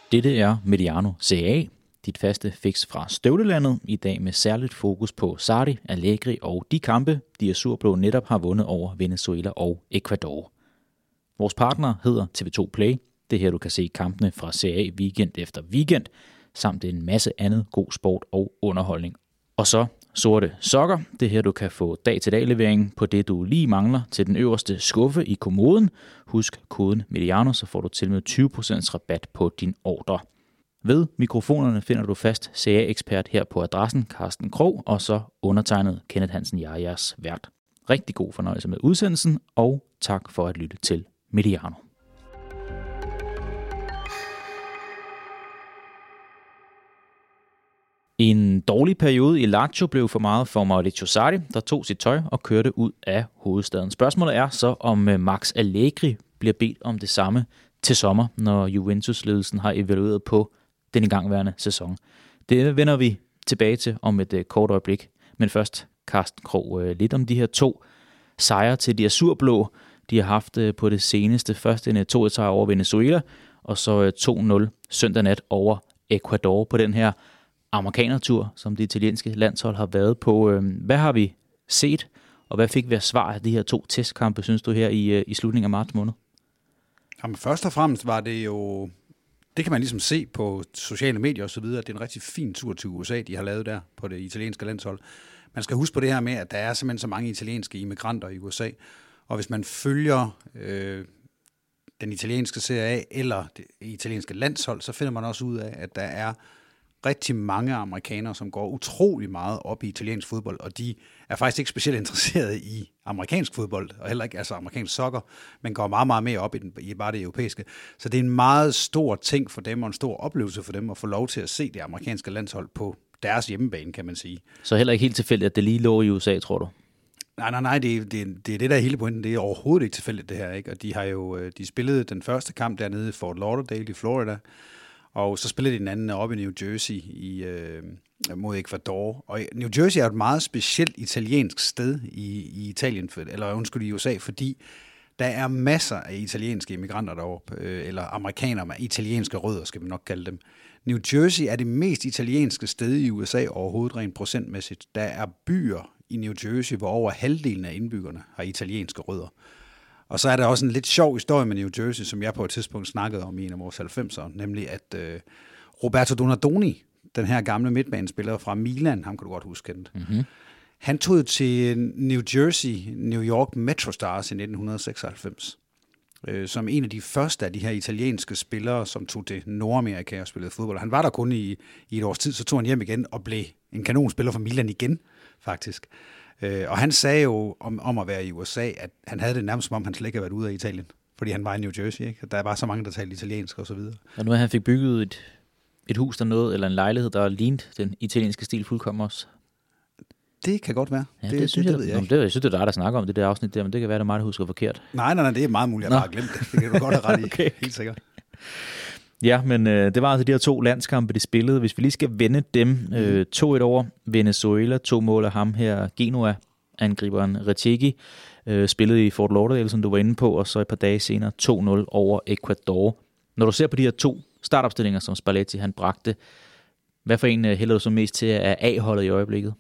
Dette er Mediano CA, dit faste fix fra støvlelandet, i dag med særligt fokus på Sarri, Allegri og de kampe, de azurblå netop har vundet over Venezuela og Ecuador. Vores partner hedder TV2 Play. Det er her, du kan se kampene fra CA weekend efter weekend, samt en masse andet god sport og underholdning. Og så sorte sokker. Det er her, du kan få dag-til-dag levering på det, du lige mangler til den øverste skuffe i kommoden. Husk koden Mediano, så får du til med 20% rabat på din ordre. Ved mikrofonerne finder du fast CA-ekspert her på adressen, Carsten Krog, og så undertegnet Kenneth Hansen, jeg er jeres vært. Rigtig god fornøjelse med udsendelsen, og tak for at lytte til Mediano. En dårlig periode i Lazio blev for meget for Maurizio Sarri, der tog sit tøj og kørte ud af hovedstaden. Spørgsmålet er så, om Max Allegri bliver bedt om det samme til sommer, når Juventus-ledelsen har evalueret på den igangværende sæson. Det vender vi tilbage til om et kort øjeblik. Men først, Carsten Krog, lidt om de her 2 sejre til de azurblå, de har haft på det seneste. Først en 2-sejr over Venezuela, og så 2-0 søndag nat over Ecuador på den her amerikanertur, som det italienske landshold har været på. Hvad har vi set, og hvad fik vi af svar af de her 2 testkampe, synes du, her i slutningen af marts måned? Jamen, først og fremmest var det jo, det kan man ligesom se på sociale medier og så videre, at det er en rigtig fin tur til USA, de har lavet der på det italienske landshold. Man skal huske på det her med, at der er simpelthen så mange italienske immigranter i USA, og hvis man følger den italienske Serie A eller det italienske landshold, så finder man også ud af, at der er rigtig mange amerikanere, som går utrolig meget op i italiensk fodbold, og de er faktisk ikke specielt interesserede i amerikansk fodbold, og heller ikke altså amerikansk soccer, men går meget, meget mere op i bare det europæiske. Så det er en meget stor ting for dem, og en stor oplevelse for dem, at få lov til at se det amerikanske landshold på deres hjemmebane, kan man sige. Så heller ikke helt tilfældigt, at det lige lå i USA, tror du? Nej, det er det, der er hele pointen. Det er overhovedet ikke tilfældigt, det her, ikke? Og de har jo de spillede den første kamp dernede i Fort Lauderdale i Florida, og så spillede de den anden op i New Jersey mod Ecuador. Og New Jersey er et meget specielt italiensk sted i Italien, i USA, fordi der er masser af italienske immigranter deroppe, eller amerikanere med italienske rødder, skal vi nok kalde dem. New Jersey er det mest italienske sted i USA overhovedet rent procentmæssigt. Der er byer i New Jersey, hvor over halvdelen af indbyggerne har italienske rødder. Og så er der også en lidt sjov historie med New Jersey, som jeg på et tidspunkt snakkede om i en af vores 90'ere, nemlig at Roberto Donadoni, den her gamle midtbanespiller fra Milan, ham kan du godt huske kendt, han tog til New Jersey, New York MetroStars i 1996, som en af de første af de her italienske spillere, som tog til Nordamerika og spillede fodbold. Han var der kun i et års tid, så tog han hjem igen og blev en kanonspiller for Milan igen, faktisk. Og han sagde jo om at være i USA, at han havde det nærmest som om, han slet ikke havde været ude af Italien, fordi han var i New Jersey, ikke? Der var så mange, der talte italiensk og så videre. Og nu har han fik bygget et hus der noget, eller en lejlighed, der lignede den italienske stil fuldkommen også. Det kan godt være. Ja, det synes jeg ved jeg ikke. Jeg synes, det er dig, der snakker om det der afsnit der, men det kan være, det er mig, der husker forkert. Nej, det er meget muligt, jeg bare glemt det. Det kan du godt have ret i, okay. Helt sikkert. Ja, men det var altså de her 2 landskampe, de spillede. Hvis vi lige skal vende dem 2-1 over Venezuela, 2 mål af ham her, Genoa-angriberen Retegui, spillede i Fort Lauderdale, som du var inde på, og så et par dage senere 2-0 over Ecuador. Når du ser på de her 2 startopstillinger, som Spalletti han bragte, hvad for en hælder du så mest til af A-holdet i øjeblikket?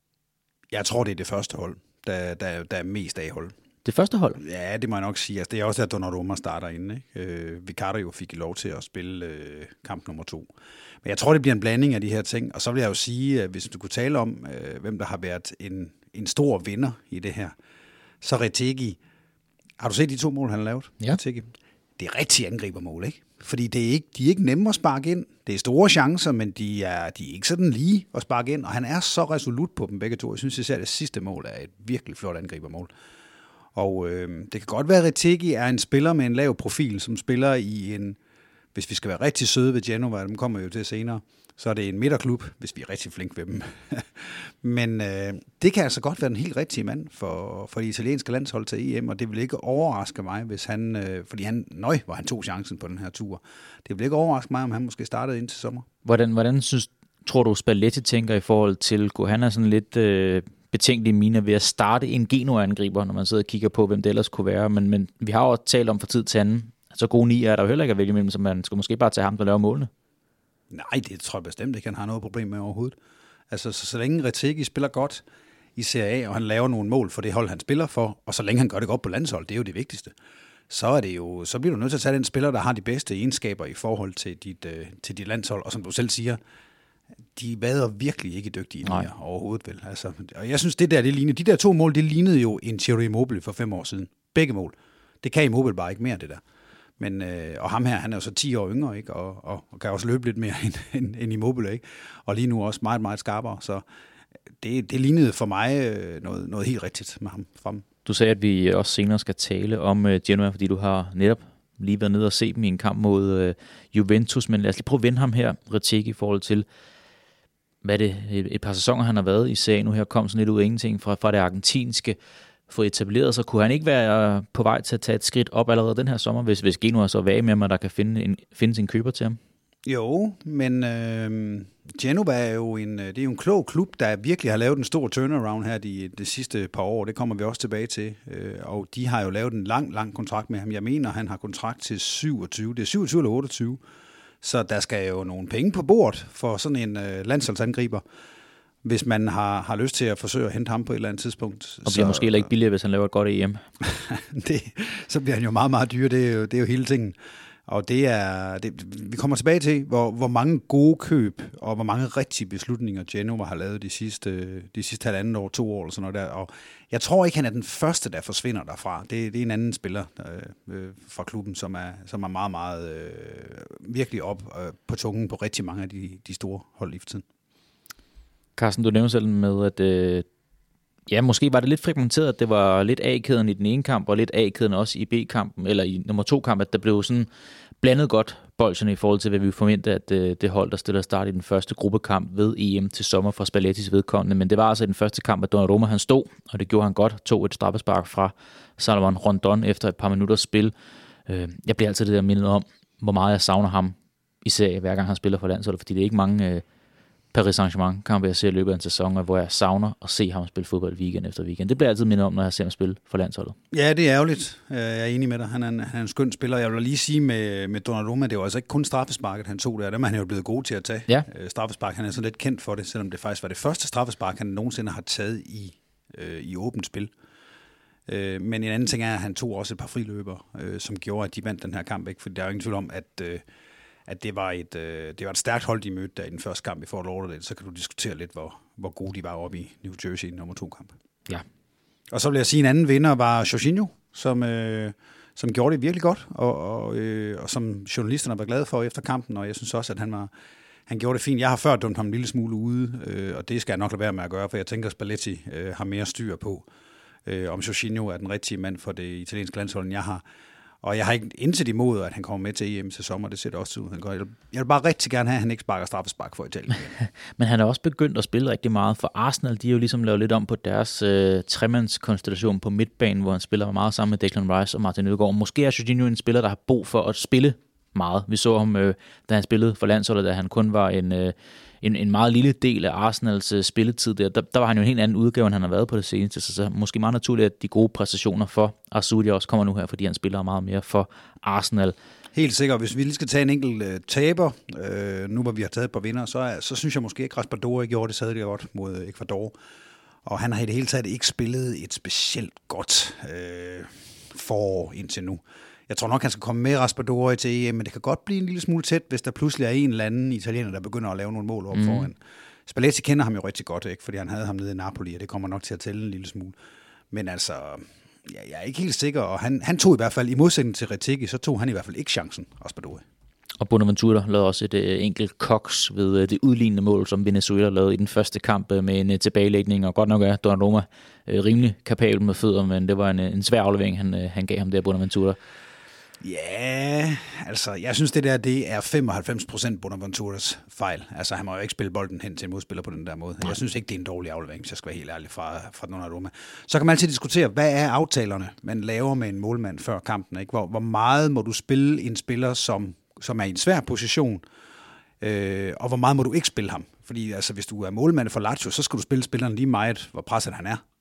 Jeg tror, det er det første hold, der er mest A-hold. Det første hold? Ja, det må jeg nok sige. Altså, det er også, at Donnarumma starter inde. Vicario fik lov til at spille kamp nummer 2. Men jeg tror, det bliver en blanding af de her ting. Og så vil jeg jo sige, at hvis du kunne tale om, hvem der har været en stor vinder i det her, så Retegui. Har du set de 2 mål, han har lavet? Ja. Retegui? Det er rigtig angribermål, ikke? Fordi de er ikke nemme at sparke ind. Det er store chancer, men de er ikke sådan lige at sparke ind. Og han er så resolut på dem begge 2. Jeg synes især, det sidste mål er et virkelig flot angribermål. Og det kan godt være, at Retegui er en spiller med en lav profil, som spiller i en, hvis vi skal være rigtig søde ved Genova, dem kommer jo til senere, så er det en midterklub, hvis vi er rigtig flinke ved dem. Men det kan altså godt være den helt rigtige mand for det italienske landshold til EM, og det vil ikke overraske mig, hvis han, fordi hvor han tog chancen på den her tur. Det vil ikke overraske mig, om han måske startede ind til sommer. Hvordan tror du, Spalletti tænker i forhold til, han er sådan lidt betænkelige miner ved at starte en Genoa-angriber, når man sidder og kigger på, hvem det ellers kunne være, men vi har jo talt om fra tid til anden, så gode 9 er der jo heller ikke at vælge mellem, så man skal måske bare tage ham, der laver målene. Nej, det tror jeg bestemt ikke, han har noget problem med overhovedet. Altså, så længe Retegi spiller godt i Serie A, og han laver nogle mål for det hold, han spiller for, og så længe han gør det godt på landshold, det er jo det vigtigste, så bliver du nødt til at tage den spiller, der har de bedste egenskaber i forhold til dit landshold, og som du selv siger, de vader virkelig ikke dygtige mere overhovedet, vel. Altså, og jeg synes, de der 2 mål, det lignede jo en Ciro Immobile for 5 år siden. Begge mål. Det kan Immobile bare ikke mere, det der. Men, og ham her, han er jo så 10 år yngre, ikke? Og kan også løbe lidt mere end Immobile, ikke? Og lige nu også meget, meget skarpere. Så det lignede for mig noget helt rigtigt med ham frem. Du sagde, at vi også senere skal tale om Genoa, fordi du har netop lige været nede og se dem i en kamp mod Juventus. Men lad os lige prøve at vende ham her, Retegi, i forhold til, hvad det et par sæsoner, han har været i serien. Nu her kom sådan lidt ud af ingenting fra det argentinske, få etableret sig. Kunne han ikke være på vej til at tage et skridt op allerede den her sommer, hvis Genoa så var med, at der kan finde sin køber til ham? Jo, men Genova er jo en klog klub, der virkelig har lavet en stor turnaround her de sidste par år. Det kommer vi også tilbage til. Og de har jo lavet en lang kontrakt med ham. Jeg mener, han har kontrakt til 27. Det er 27 eller 28. Så der skal jo nogle penge på bord for sådan en landsholdsangriber, hvis man har lyst til at forsøge at hente ham på et eller andet tidspunkt. Og bliver måske heller ikke billigere, hvis han laver et godt EM. Så bliver han jo meget, meget dyr. Det er jo hele tingen. Og vi kommer tilbage til, hvor mange gode køb og hvor mange rigtige beslutninger Genoa har lavet de sidste 1,5 år, 2 år eller sådan noget der. Og jeg tror ikke, han er den første, der forsvinder derfra. Det er en anden spiller fra klubben, som er meget, meget virkelig op på tungen på rigtig mange af de store hold i for tiden. Carsten, du nævnte selv med, at måske var det lidt fragmenteret, at det var lidt A-kæden i den ene kamp, og lidt A-kæden også i B-kampen, eller i nummer 2-kamp, at der blev sådan blandet godt bolsjerne i forhold til, hvad vi forventede, at det hold, der stiller start i den første gruppekamp ved EM til sommer fra Spallettis vedkommende. Men det var altså i den første kamp, at Donnarumma han stod, og det gjorde han godt, tog et straffespark fra Salomon Rondon efter et par minutters spil. Jeg bliver altid det der mindet om, hvor meget jeg savner ham, især hver gang han spiller for landsholdet, fordi det er ikke mange Paris Saint-Germain kampe, jeg ser i løbet af en sæson, hvor jeg savner at se ham spille fodbold weekend efter weekend. Det bliver altid mindet om, når jeg ser ham spille for landsholdet. Ja, det er ærgerligt. Jeg er enig med dig. Han er en skøn spiller. Jeg vil lige sige med Donnarumma, det var altså ikke kun straffesparket, han tog der. Dem er han jo blevet god til at tage. Ja. Straffespark, han er sådan lidt kendt for det, selvom det faktisk var det første straffespark, han nogensinde har taget i åbent spil. Men en anden ting er, at han tog også et par friløber, som gjorde, at de vandt den her kamp. Ikke? For der er jo ingen tvivl om, at det var et stærkt hold, de mødte der i den første kamp i Fort Lauderdale. Så kan du diskutere lidt, hvor gode de var oppe i New Jersey i nummer 2-kamp. Ja. Og så vil jeg sige, en anden vinder var Jorginho, som gjorde det virkelig godt, og som journalisterne var glade for efter kampen, og jeg synes også, at han gjorde det fint. Jeg har før dømt ham en lille smule ude, og det skal jeg nok lade være med at gøre, for jeg tænker, at Spalletti har mere styr på, om Jorginho er den rigtige mand for det italienske landshold, end jeg har. Og jeg har ikke indsat imod, at han kommer med til EM til sommer. Det ser det også ud. Jeg vil bare rigtig gerne have, at han ikke sparker straffespark for Italien. Men han har også begyndt at spille rigtig meget for Arsenal. De har jo ligesom lavet lidt om på deres tremandskonstellation på midtbanen, hvor han spiller meget sammen med Declan Rice og Martin Ødegaard. Måske er Jorginho en spiller, der har brug for at spille meget. Vi så ham, da han spillede for landsholdet, da han kun var en meget lille del af Arsenals spilletid. Der var han jo en helt anden udgave, end han har været på det seneste. Så måske meget naturligt, at de gode præstationer for Arsudi også kommer nu her, fordi han spiller meget mere for Arsenal. Helt sikkert. Hvis vi lige skal tage en enkelt taber, nu hvor vi har taget et par vinder, så synes jeg måske ikke, Raspadori gjorde det særlig godt mod Ecuador. Og han har i det hele taget ikke spillet et specielt godt forår indtil nu. Jeg tror nok, han skal komme med Raspadori til EM, men det kan godt blive en lille smule tæt, hvis der pludselig er en eller anden italiener, der begynder at lave nogle mål op foran. Spalletti kender ham jo rigtig godt, ikke? Fordi han havde ham nede i Napoli, og det kommer nok til at tælle en lille smule. Men altså, jeg er ikke helt sikker, og han tog i hvert fald, i modsætning til Retegi, så tog han i hvert fald ikke chancen, Raspadori. Og Bonaventura lavede også et enkelt koks ved det udlignende mål, som Venezuela lavede i den første kamp med en tilbagelægning, og godt nok er Donnarumma rimelig kapabel med fødder, men det var en svær aflevering, han gav ham der, Bonaventura. Ja, altså, jeg synes det er 95% Bonaventuras fejl. Altså, han må jo ikke spille bolden hen til en modspiller på den der måde. Jeg synes ikke, det er en dårlig aflevering, hvis jeg skal være helt ærlig fra Donnarumma. Så kan man altid diskutere, hvad er aftalerne, man laver med en målmand før kampen, ikke? Hvor meget må du spille en spiller, som er i en svær position, og hvor meget må du ikke spille ham? Fordi altså, hvis du er målmand for Lazio, så skal du spille spilleren lige meget, hvor presset han er.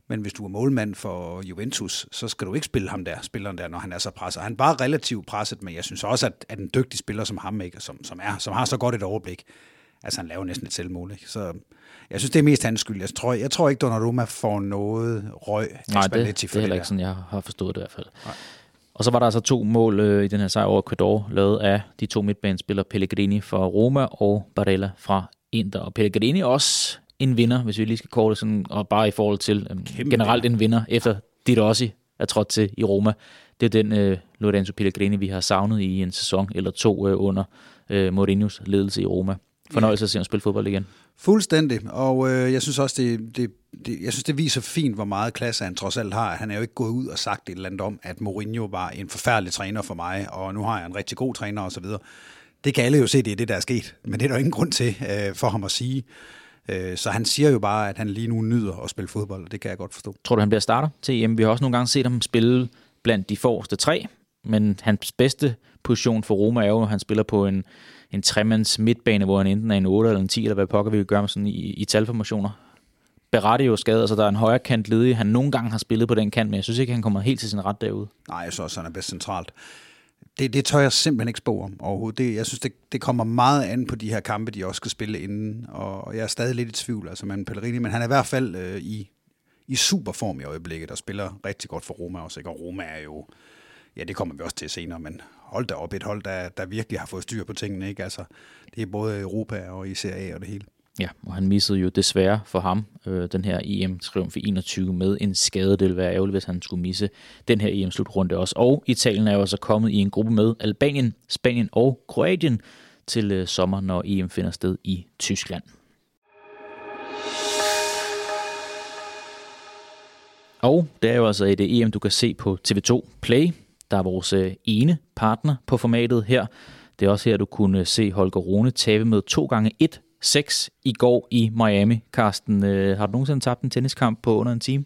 Men hvis du er målmand for Juventus, så skal du ikke spille spilleren der, når han er så presset. Han er bare relativt presset, men jeg synes også, at en dygtig spiller som ham, ikke, som har så godt et overblik, altså han laver næsten et selvmål. Ikke? Så jeg synes, det er mest hans skyld. Jeg tror ikke, Donnarumma får noget røg af Spalletti for det. Nej, det er heller ikke sådan, jeg har forstået det i hvert fald. Nej. Og så var der altså 2 mål i den her sejr over Ecuador, lavet af de 2 midtbanespillere, Pellegrini fra Roma og Barella fra Inter. Og Pellegrini er også en vinder, hvis vi lige skal kåre det sådan, og bare i forhold til generelt en vinder, efter Di Rossi er trådt til i Roma. Det er den Lorenzo Pellegrini, vi har savnet i en sæson eller 2 under Mourinhos ledelse i Roma. Fornøjelse at se ham spille fodbold igen. Fuldstændig, og jeg synes også, det viser fint, hvor meget klasse han trods alt har. Han er jo ikke gået ud og sagt et eller andet om, at Mourinho var en forfærdelig træner for mig, og nu har jeg en rigtig god træner osv. Det kan alle jo se, det er det, der er sket, men det er der ingen grund til for ham at sige. Så han siger jo bare, at han lige nu nyder at spille fodbold, og det kan jeg godt forstå. Tror du, han bliver starter til EM? Vi har også nogle gange set ham spille blandt de forreste 3, men hans bedste position for Roma er jo, at han spiller på en 3-mands midtbane, hvor han enten er en 8 eller en 10, eller hvad pokker vi vil gøre med sådan i talformationer. Berratti er jo skadet, altså der er en højre kant ledig. Han nogle gange har spillet på den kant, men jeg synes ikke, han kommer helt til sin ret derude. Nej, jeg synes også, han er bedst centralt. Det tør jeg simpelthen ikke spå om overhovedet. Jeg synes, det kommer meget an på de her kampe, de også skal spille inden, og jeg er stadig lidt i tvivl, altså med Pellegrini, men han er i hvert fald i superform i øjeblikket, og spiller rigtig godt for Roma også, ikke? Og Roma er jo, ja, det kommer vi også til senere, men hold da op, et hold, der virkelig har fået styr på tingene, ikke? Altså, det er både Europa og i Serie A og det hele. Ja, og han missede jo desværre for ham den her EM-triumf i 21 med en skade. Det ville være ærgerligt, hvis han skulle misse den her EM-slutrunde også. Og Italien er jo også kommet i en gruppe med Albanien, Spanien og Kroatien til sommer, når EM finder sted i Tyskland. Og det er jo altså et EM, du kan se på TV2 Play. Der er vores ene partner på formatet her. Det er også her, du kunne se Holger Rune tabe med 2x1-6 i går i Miami. Carsten, har du nogensinde tabt en tenniskamp på under en time?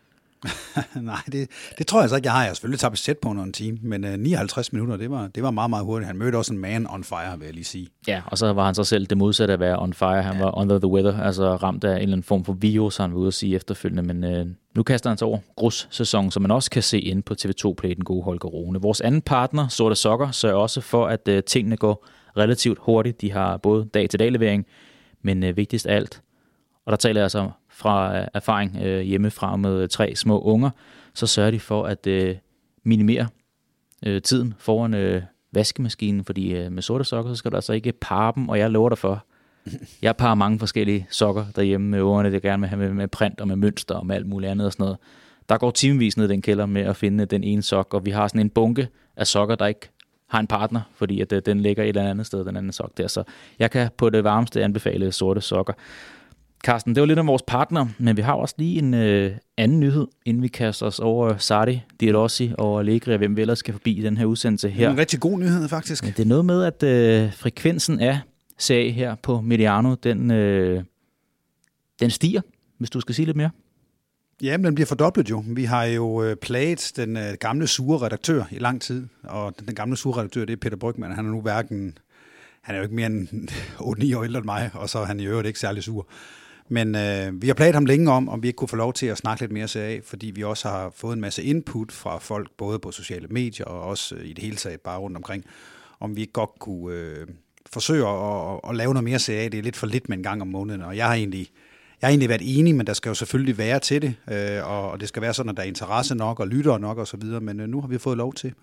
Nej, det tror jeg så ikke, jeg har. Jeg har selvfølgelig tabt et sæt på under en time, men 59 minutter, det var meget, meget hurtigt. Han mødte også en man on fire, vil jeg lige sige. Ja, og så var han så selv det modsatte at være on fire. Han var under the weather, altså ramt af en eller anden form for virus, han var ude at sige efterfølgende. Men nu kaster han sig over grus-sæson, som man også kan se inde på TV2 Play, den gode Holger Rune. Vores anden partner, Sorte Sokker, sørger også for, at tingene går relativt hurtigt. De har både dag-til-dag-levering, men vigtigst af alt, og der taler jeg altså fra erfaring hjemmefra med 3 små unger, så sørger de for at minimere tiden foran vaskemaskinen, fordi med Sorte Sokker, så skal du altså ikke parre dem, og jeg lover dig for, jeg parrer mange forskellige sokker derhjemme med ungerne, det gerne vil have med print og med mønster og med alt muligt andet og sådan noget. Der går timevis ned i den kælder med at finde den ene sok, og vi har sådan en bunke af sokker, der ikke har en partner, fordi at den ligger et eller andet sted, den anden sok der, så jeg kan på det varmeste anbefale Sorte Sokker. Carsten, det var lidt om vores partner, men vi har også lige en anden nyhed, inden vi kaster os over Sarri, Di Rossi og Allegri, og hvem vi ellers skal forbi i den her udsendelse her. En rigtig god nyhed, faktisk. Det er noget med, at frekvensen af Serie her på Mediano, den stiger, hvis du skal sige lidt mere. Jamen, den bliver fordoblet jo. Vi har jo plaget den gamle sure redaktør i lang tid, og den gamle sure redaktør, det er Peter Brygmann. Han er nu han er jo ikke mere end 8-9 år ældre end mig, og så er han i øvrigt ikke særlig sur. Men vi har plaget ham længe om vi ikke kunne få lov til at snakke lidt mere Serie A, fordi vi også har fået en masse input fra folk, både på sociale medier og også i det hele taget bare rundt omkring, om vi ikke godt kunne forsøge at lave noget mere Serie A. Det er lidt for lidt med en gang om måneden, og jeg har egentlig været enig, men der skal jo selvfølgelig være til det, og det skal være sådan, at der er interesse nok og lyttere nok og så videre, men nu har vi fået lov til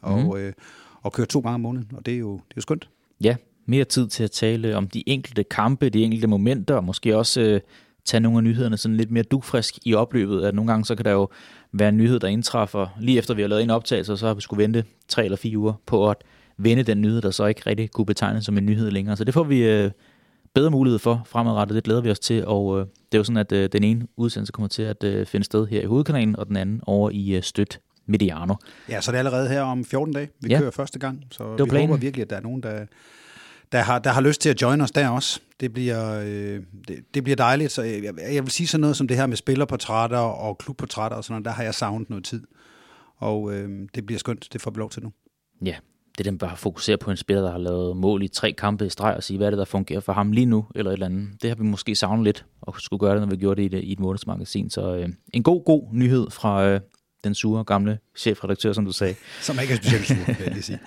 at køre 2 gange om måneden, og det er jo skønt. Ja, mere tid til at tale om de enkelte kampe, de enkelte momenter, og måske også tage nogle af nyhederne sådan lidt mere dugfrisk i opløbet. At nogle gange så kan der jo være en nyhed, der indtræffer lige efter vi har lavet en optagelse, og så har vi skulle vente 3 eller 4 uger på at vende den nyhed, der så ikke rigtig kunne betegnes som en nyhed længere. Så det får vi bedre mulighed for fremadrettet. Det glæder vi os til, og det er jo sådan, at den ene udsendelse kommer til at finde sted her i hovedkanalen, og den anden over i Støt Mediano. Ja, så det er allerede her om 14 dage. Vi kører første gang, så vi håber virkelig, at der er nogen, der har lyst til at join os der også. Det bliver dejligt. Så jeg vil sige sådan noget som det her med spillerportrætter og klubportrætter og sådan noget, der har jeg savnet noget tid. Og det bliver skønt, det får vi lov til nu. Ja, det er den bare fokusere på en spiller, der har lavet mål i 3 kampe i streg, og sige, hvad er det, der fungerer for ham lige nu, eller et eller andet. Det har vi måske savnet lidt, og skulle gøre det, når vi gjorde det i et månedsmagasin. Så en god nyhed fra den sure, gamle chefredaktør, som du sagde. Som ikke er specielt sur, vil jeg lige sige.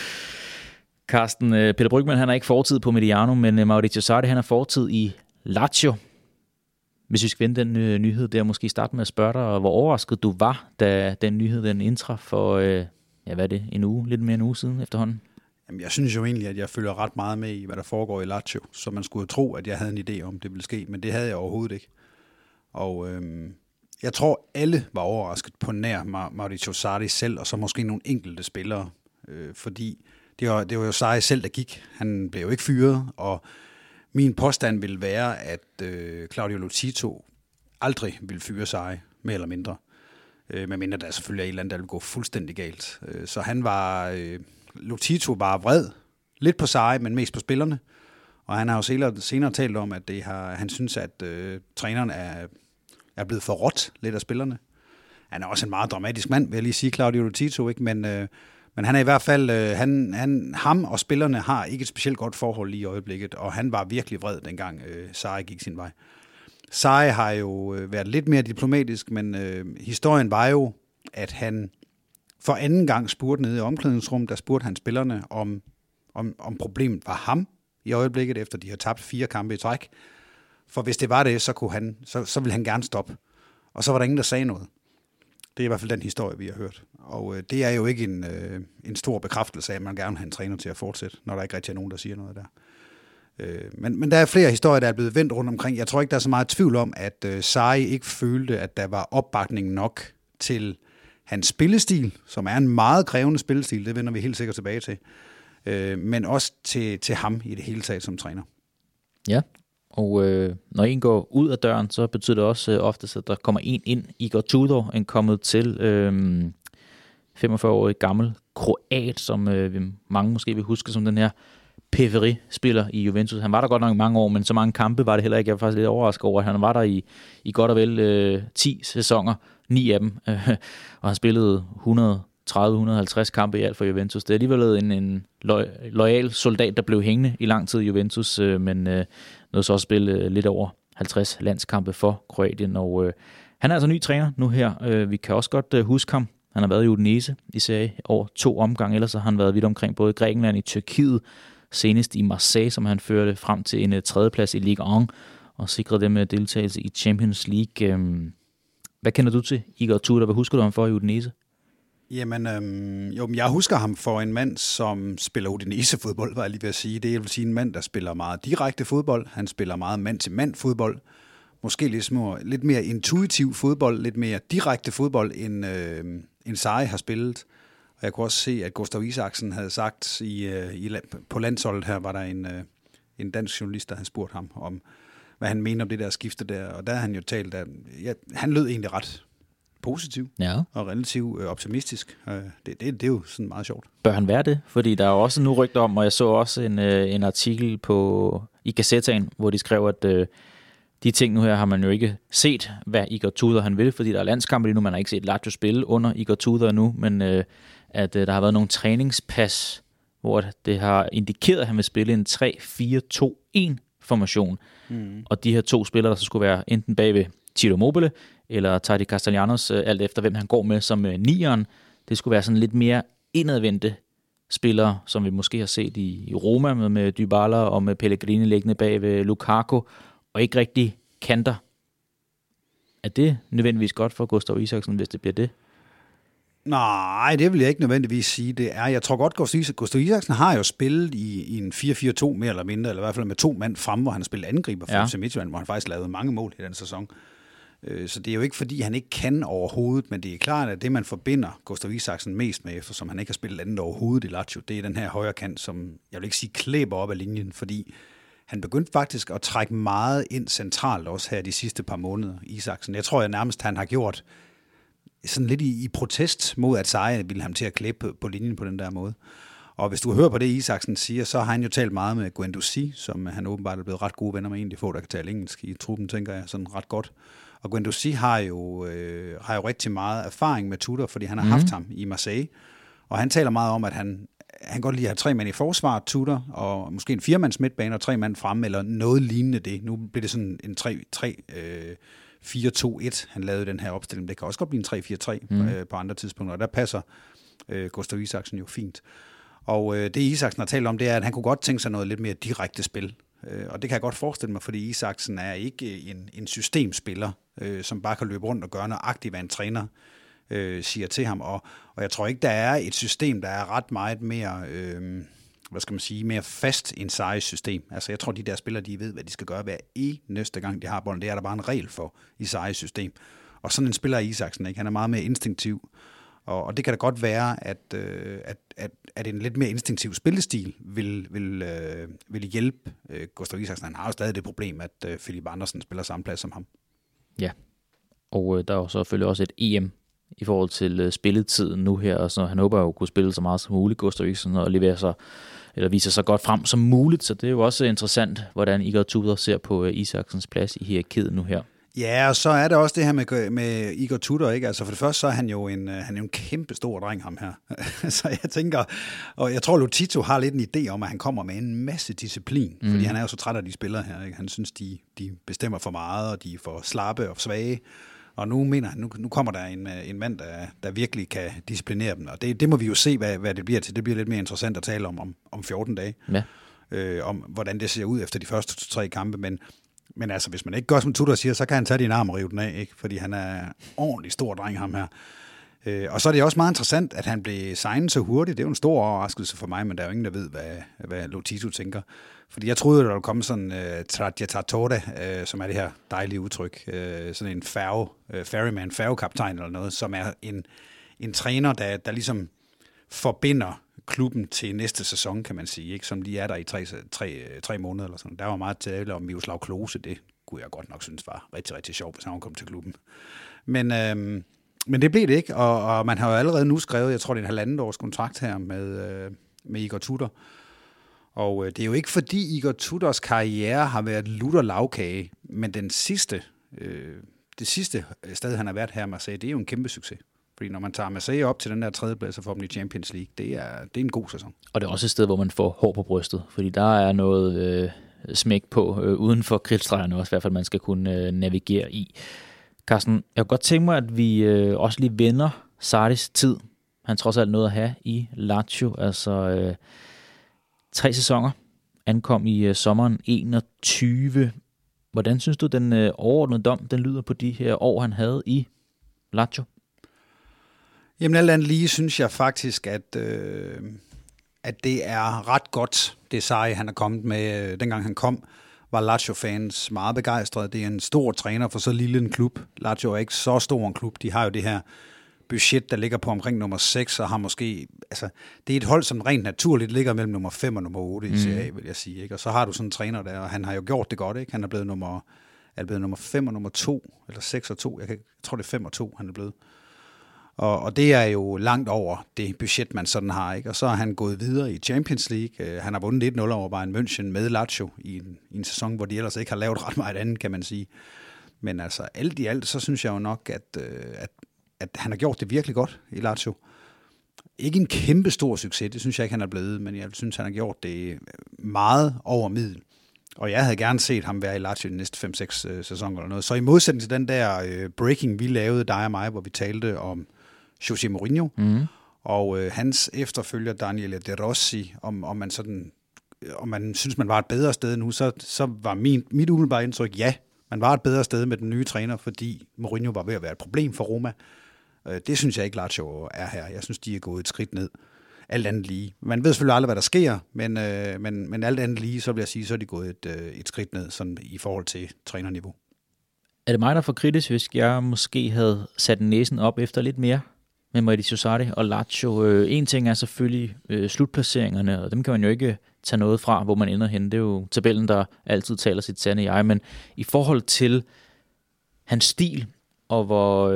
Carsten, Peter Brygmann, han har ikke fortid på Mediano, men Maurizio Sarri, han har fortid i Lazio. Hvis vi skal vende den nyhed der, måske starte med at spørge dig, hvor overrasket du var, da den nyhed den indtraf for, hvad er det, lidt mere end en uge siden efterhånden? Jamen, jeg synes jo egentlig, at jeg følger ret meget med i, hvad der foregår i Lazio, så man skulle tro, at jeg havde en idé om, det ville ske, men det havde jeg overhovedet ikke. Og jeg tror, alle var overrasket på nær Maurizio Sarri selv, og så måske nogle enkelte spillere, fordi det var jo Sarri selv, der gik. Han blev jo ikke fyret, og min påstand ville være, at Claudio Lotito aldrig ville fyre Sarri, mere eller mindre. Medmindre der selvfølgelig er et eller andet, der ville gå fuldstændig galt. Så han var... Lotito var vred. Lidt på Sarri, men mest på spillerne. Og han har jo senere talt om, at han synes, at træneren er blevet for råt lidt af spillerne. Han er også en meget dramatisk mand, vil jeg lige sige, Claudio Lotito, ikke? Men han er i hvert fald, ham og spillerne har ikke et specielt godt forhold lige i øjeblikket, og han var virkelig vred, dengang Sarri gik sin vej. Sarri har jo været lidt mere diplomatisk, men historien var jo, at han for anden gang spurgte nede i omklædningsrummet, der spurgte han spillerne, om problemet var ham i øjeblikket, efter de har tabt 4 kampe i træk. For hvis det var det, så ville han gerne stoppe. Og så var der ingen, der sagde noget. Det er i hvert fald den historie, vi har hørt. Og det er jo ikke en stor bekræftelse af, at man gerne vil have en træner til at fortsætte, når der ikke rigtig er nogen, der siger noget der. Men der er flere historier, der er blevet vendt rundt omkring. Jeg tror ikke, der er så meget tvivl om, at Sarri ikke følte, at der var opbakning nok til hans spillestil, som er en meget krævende spillestil, det vender vi helt sikkert tilbage til, men også til ham i det hele taget som træner. Ja, og når en går ud af døren, så betyder det også oftest, at der kommer en ind. Igor Tudor, en kommet til 45-årig gammel kroat, som mange måske vil huske som den her Peveri-spiller i Juventus. Han var der godt nok mange år, men så mange kampe var det heller ikke. Jeg var faktisk lidt overrasket over, at han var der i godt og vel 10 sæsoner, 9 af dem, og han spillede 130-150 kampe i alt for Juventus. Det er alligevel en loyal soldat, der blev hængende i lang tid i Juventus, men nåede så også spille lidt over 50 landskampe for Kroatien, og han er altså ny træner nu her. Vi kan også godt huske ham. Han har været i Udinese i serie over 2 omgange, ellers har han været vidt omkring både i Grækenland, i Tyrkiet, senest i Marseille, som han førte frem til en 3. plads i Ligue 1, og sikrede dem med deltagelse i Champions League. Hvad kender du til Igor Tudor? Hvad husker du ham for i Udinese? Jamen, jeg husker ham for en mand, som spiller Udinese-fodbold, var jeg lige ved at sige. Det vil sige en mand, der spiller meget direkte fodbold. Han spiller meget mand-til-mand fodbold. Måske lidt mere intuitiv fodbold, lidt mere direkte fodbold, end Sarri har spillet. Og jeg kunne også se, at Gustav Isaksen havde sagt, på landsholdet her, var der en dansk journalist, der havde spurgt ham om, hvad han mener om det der skifte der. Og der har han jo talt, at han lød egentlig ret positiv og relativt optimistisk. Det er jo sådan meget sjovt. Bør han være det? Fordi der er også nu rygter om, og jeg så også en artikel i Gazettaen, hvor de skrev, at de ting nu her har man jo ikke set, hvad Igor Tudor han vil, fordi der er landskampe lige nu. Man har ikke set Lazio spille under Igor Tudor endnu, men at der har været nogle træningspas, hvor det har indikeret, at han vil spille en 3-4-2-1 formation. Og de her 2 spillere, der så skulle være enten bagved Ciro Immobile eller Tati Castellanos, alt efter hvem han går med som nieren, det skulle være sådan lidt mere indadvendte spillere, som vi måske har set i Roma med Dybala og med Pellegrini liggende bagved Lukaku, og ikke rigtig kanter. Er det nødvendigvis godt for Gustav Isaksen, hvis det bliver det? Nej, det vil jeg ikke nødvendigvis sige, det er. Jeg tror godt, Gustav Isaksen har jo spillet i en 4-4-2 mere eller mindre, eller i hvert fald med 2 mand frem, hvor han har spillet angriber for FC Midtjylland, hvor han faktisk lavede mange mål i den sæson. Så det er jo ikke, fordi han ikke kan overhovedet, men det er klart, at det, man forbinder Gustav Isaksen mest med, eftersom han ikke har spillet andet overhovedet i Lazio, det er den her højre kant, som jeg vil ikke sige klæber op ad linjen, fordi han begyndte faktisk at trække meget ind centralt også her de sidste par måneder, Isaksen. Jeg tror nærmest, han har gjort sådan lidt i protest mod, at Sarri ville ham til at klæbe på linjen på den der måde. Og hvis du hører på det, Isaksen siger, så har han jo talt meget med Guendouzi, som han åbenbart er blevet ret gode venner med, egentlig få, der kan tale engelsk i truppen, tænker jeg, sådan ret godt. Og Guendouzi har jo rigtig meget erfaring med Tudor, fordi han har haft ham i Marseille. Og han taler meget om, at han kan godt lide at have 3 mand i forsvaret, Tudor, og måske en 4-mands midtbane og 3 mand fremme, eller noget lignende det. Nu bliver det sådan en 4-2-1, han lavede den her opstilling. Det kan også godt blive en 3-4-3 på andre tidspunkter, og der passer Gustav Isaksen jo fint. Og det Isaksen har talt om, det er, at han kunne godt tænke sig noget lidt mere direkte spil. Og det kan jeg godt forestille mig, fordi Isaksen er ikke en systemspiller, som bare kan løbe rundt og gøre nøjagtigt, hvad en træner siger til ham. Og jeg tror ikke, der er et system, der er ret meget mere, mere fast end Sarris system. Altså jeg tror, de der spillere, de ved, hvad de skal gøre hver næste gang, de har bolden. Det er der bare en regel for i Sarris system. Og sådan en spiller er Isaksen, ikke? Han er meget mere instinktiv. Og det kan da godt være, at en lidt mere instinktiv spillestil vil hjælpe Gustav Isaksen. Han har jo stadig det problem, at Philip Andersen spiller samme plads som ham. Ja, og der er jo selvfølgelig også et EM i forhold til spilletiden nu her, og så han håber jo at kunne spille så meget som muligt, Gustav Isaksen, og vise sig godt frem som muligt, så det er jo også interessant, hvordan Igor Tudor ser på Isaksens plads i hierarkiet nu her. Ja, og så er der også det her med Igor Tudor, ikke? Altså for det første, så er han jo en kæmpe stor dreng, ham her. Så jeg tænker, og jeg tror, Lotito har lidt en idé om, at han kommer med en masse disciplin, fordi han er jo så træt af de spillere her, ikke? Han synes, de bestemmer for meget, og de er for slappe og svage. Og nu mener han, nu kommer der en mand, der virkelig kan disciplinere dem. Og det må vi jo se, hvad det bliver til. Det bliver lidt mere interessant at tale om 14 dage. Ja. Om hvordan det ser ud efter de første 3 kampe. Men altså, hvis man ikke gør, som Tudor siger, så kan han tage din arm og rive den af, ikke? Fordi han er ordentlig stor dreng, ham her. Og så er det også meget interessant, at han blev signet så hurtigt. Det er jo en stor overraskelse for mig, men der er jo ingen, der ved, hvad Lotito tænker. Fordi jeg troede, der ville komme sådan trajettatore, som er det her dejlige udtryk, sådan en ferryman, færgekaptajn eller noget, som er en træner, der ligesom forbinder klubben til næste sæson, kan man sige, ikke? Som lige er der i 3 måneder eller sådan. Der var meget tale om Miroslav Klose, det kunne jeg godt nok synes var rigtig, rigtig sjovt, hvis han kom til klubben. Men det blev det ikke, og man har jo allerede nu skrevet, jeg tror det er en 1,5 års kontrakt her med Igor Tudor. Og det er jo ikke fordi Igor Tudors karriere har været lutter lavkage, men det sidste sted, han har været her, Marseille, det er jo en kæmpe succes. Fordi når man tager Marseille op til den der 3. plads og får dem i Champions League, det er en god sæson. Og det er også et sted, hvor man får hår på brystet, fordi der er noget smæk på uden for kridtstregerne også, i hvert fald man skal kunne navigere i. Carsten, jeg kunne godt tænke mig, at vi også lige vender Sarris tid. Han trods alt noget at have i Lazio, altså 3 sæsoner, ankom i sommeren 21. Hvordan synes du, den overordnede dom, den lyder på de her år, han havde i Lazio? Jamen alt andet lige synes jeg faktisk, at det er ret godt, det Sarri, han er kommet med. Dengang han kom, var Lazio-fans meget begejstrede. Det er en stor træner for så lille en klub. Lazio er ikke så stor en klub. De har jo det her budget, der ligger på omkring nummer 6, og har måske, altså, det er et hold, som rent naturligt ligger mellem nummer 5 og nummer 8 i Serie A, vil jeg sige, ikke? Og så har du sådan en træner der, og han har jo gjort det godt, ikke? Han er blevet nummer 5 og nummer 2, eller 6 og 2, jeg tror det er 5 og 2, han er blevet. Og det er jo langt over det budget, man sådan har, ikke? Og så har han gået videre i Champions League. Han har vundet 1-0 over Bayern München med Lazio i en sæson, hvor de ellers ikke har lavet ret meget andet, kan man sige. Men altså alt i alt, så synes jeg jo nok, at han har gjort det virkelig godt i Lazio. Ikke en kæmpe stor succes, det synes jeg ikke, han er blevet, men jeg synes, han har gjort det meget over middel. Og jeg havde gerne set ham være i Lazio de næste 5-6 sæsoner eller noget. Så i modsætning til den der breaking, vi lavede, dig og mig, hvor vi talte om José Mourinho, og hans efterfølger Daniele De Rossi, om man synes, man var et bedre sted nu, så var mit umiddelbare indtryk, ja, man var et bedre sted med den nye træner, fordi Mourinho var ved at være et problem for Roma. Det synes jeg ikke, Lazio er her. Jeg synes, de er gået et skridt ned. Alt andet lige. Man ved selvfølgelig aldrig, hvad der sker, men alt andet lige, så vil jeg sige, så er de gået et skridt ned sådan i forhold til trænerniveau. Er det mig, der får kritisk, hvis jeg måske havde sat næsen op efter lidt mere med Maurizio Sarri og Lazio? En ting er selvfølgelig slutplaceringerne, og dem kan man jo ikke tage noget fra, hvor man ender hen. Det er jo tabellen, der altid taler sit sande jeg. Men i forhold til hans stil, og hvor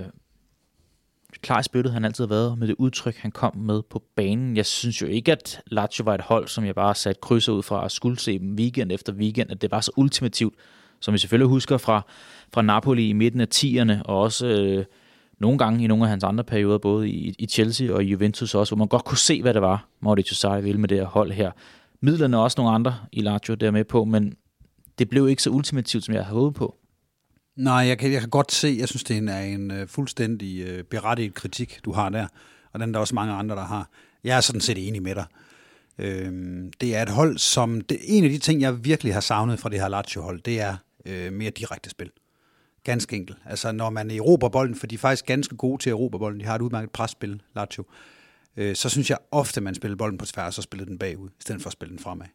klar i spyttet han altid har været med det udtryk, han kom med på banen. Jeg synes jo ikke, at Lazio var et hold, som jeg bare satte krydser ud fra at skulle se dem weekend efter weekend, at det var så ultimativt, som vi selvfølgelig husker fra Napoli i midten af 10'erne, og også nogle gange i nogle af hans andre perioder, både i Chelsea og i Juventus også, hvor man godt kunne se, hvad det var, Mauricio Sarri ville med det her hold her. Midlerne er også nogle andre i Lazio, der er med på, men det blev ikke så ultimativt, som jeg havde håbet på. Nej, jeg kan godt se, jeg synes, det er en fuldstændig berettiget kritik, du har der, og den er der også mange andre, der har. Jeg er sådan set enig med dig. Det er et hold, som... En af de ting, jeg virkelig har savnet fra det her Lazio-hold, det er mere direkte spil. Ganske enkelt. Altså, når man erobrer bolden, for de er faktisk ganske gode til at erobre bolden, de har et udmærket presspil, Lazio, så synes jeg ofte, man spiller bolden på tværs og spiller den bagud, i stedet for at spille den fremad.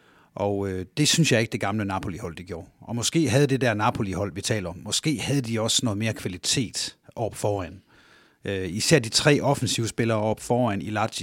Og det synes jeg ikke, det gamle Napoli-hold, det gjorde. Og måske havde det der Napoli-hold, vi taler om, måske havde de også noget mere kvalitet op foran. Især de 3 offensive spillere op foran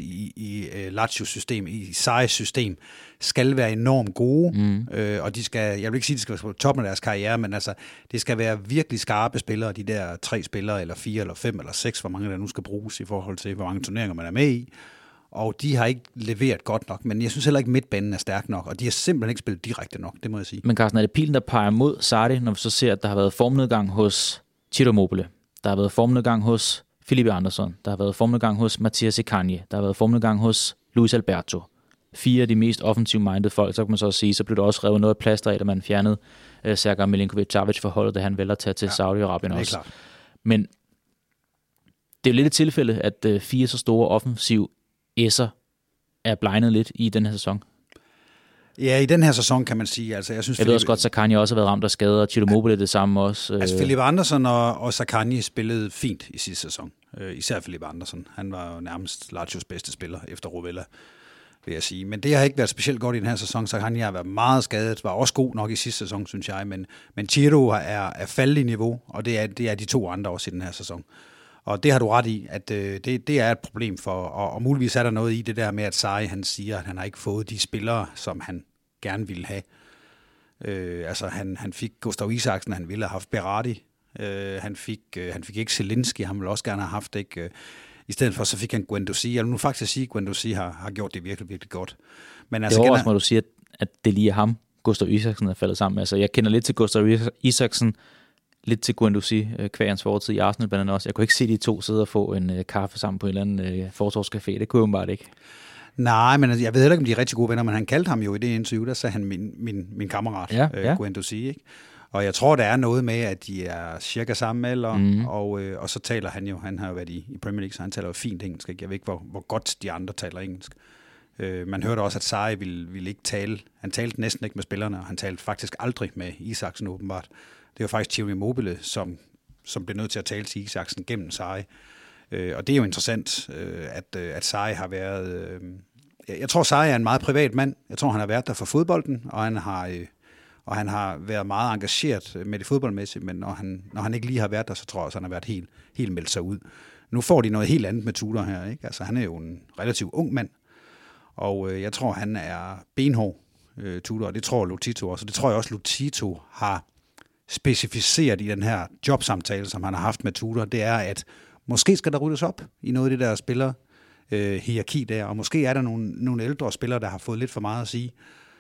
i Lazio-system, i Sarris system, skal være enormt gode, og de skal, jeg vil ikke sige, at de skal være på toppen af deres karriere, men altså, det skal være virkelig skarpe spillere, de der 3 spillere, eller 4, eller 5, eller 6, hvor mange der nu skal bruges i forhold til, hvor mange turneringer man er med i. Og de har ikke leveret godt nok, men jeg synes heller ikke, midtbanen er stærk nok, og de har simpelthen ikke spillet direkte nok, det må jeg sige. Men Carsten, er det pilen, der peger mod Sarri, når vi så ser, at der har været formnedgang hos Ciro Immobile, der har været formnedgang hos Felipe Anderson, der har været formnedgang hos Mathias Ekanye, der har været formnedgang hos Luis Alberto. 4 af de mest offensive-minded folk, så kan man så sige, så blev der også revet noget plaster af, da man fjernede Sergej Milinkovic-Savic for holdet, da han vælger at tage til Saudi-Arabien også. Klart. Men det er jo lidt et tilfælde, at 4 så store offensive S'er er blegnet lidt i den her sæson. Ja, i den her sæson kan man sige. Altså, jeg ved også godt, at Sakanje også har været ramt af skader, og Ciro Immobile det samme også. Altså, Felipe Anderson og Sakanje spillede fint i sidste sæson. Især Felipe Anderson. Han var jo nærmest Lazios bedste spiller efter Rovella, vil jeg sige. Men det har ikke været specielt godt i den her sæson. Sakanje har været meget skadet, var også god nok i sidste sæson, synes jeg. Men Ciro er faldet i niveau, og det er de 2 andre også i den her sæson. Og det har du ret i, at det er et problem for, og muligvis er der noget i det der med, at Sarri, han siger, at han har ikke fået de spillere, som han gerne ville have. Altså, han fik Gustav Isaksen, han ville have haft Berardi. Han fik ikke Zielinski, han ville også gerne have haft, ikke? I stedet for, så fik han Guendouzi. Jeg vil nu faktisk sige, at Guendouzi har gjort det virkelig, virkelig godt. Men altså, det er også, når du siger, at det lige er ham, Gustav Isaksen er faldet sammen med. Altså, jeg kender lidt til Gustav Isaksen, lidt til Guendouzi, kvæg hans fortid i Arsenal blandt andet også. Jeg kunne ikke se de 2 sidde og få en kaffe sammen på en eller anden fortorvscafé. Det kunne jeg bare ikke. Nej, men jeg ved heller ikke, om de er rigtig gode venner, men han kaldte ham jo i det interview, der sagde han min kammerat, Guendouzi, ikke? Og jeg tror, der er noget med, at de er cirka samme alder, og så taler han jo, han har jo været i Premier League, så han taler jo fint engelsk, ikke? Jeg ved ikke, hvor godt de andre taler engelsk. Man hørte også, at Sarri ville ikke tale, han talte næsten ikke med spillerne, og han talte faktisk aldrig med Isaksen åbenbart. Det var faktisk Ciro Immobile, som blev nødt til at tale til Isaksen gennem Sarri. Og det er jo interessant, at Sarri har været... Jeg tror, Sarri er en meget privat mand. Jeg tror, han har været der for fodbolden, og han har været meget engageret med det fodboldmæssigt, men når han ikke lige har været der, så tror jeg også, han har været helt meldt sig ud. Nu får de noget helt andet med Tudor her, ikke? Altså, han er jo en relativt ung mand, og jeg tror, han er benhård, Tudor, og det tror Lotito også. Og det tror jeg også, Lotito har specificeret i den her jobsamtale, som han har haft med Tudor, det er, at måske skal der ryddes op i noget af det der spiller hierarki der, og måske er der nogle ældre spillere, der har fået lidt for meget at sige.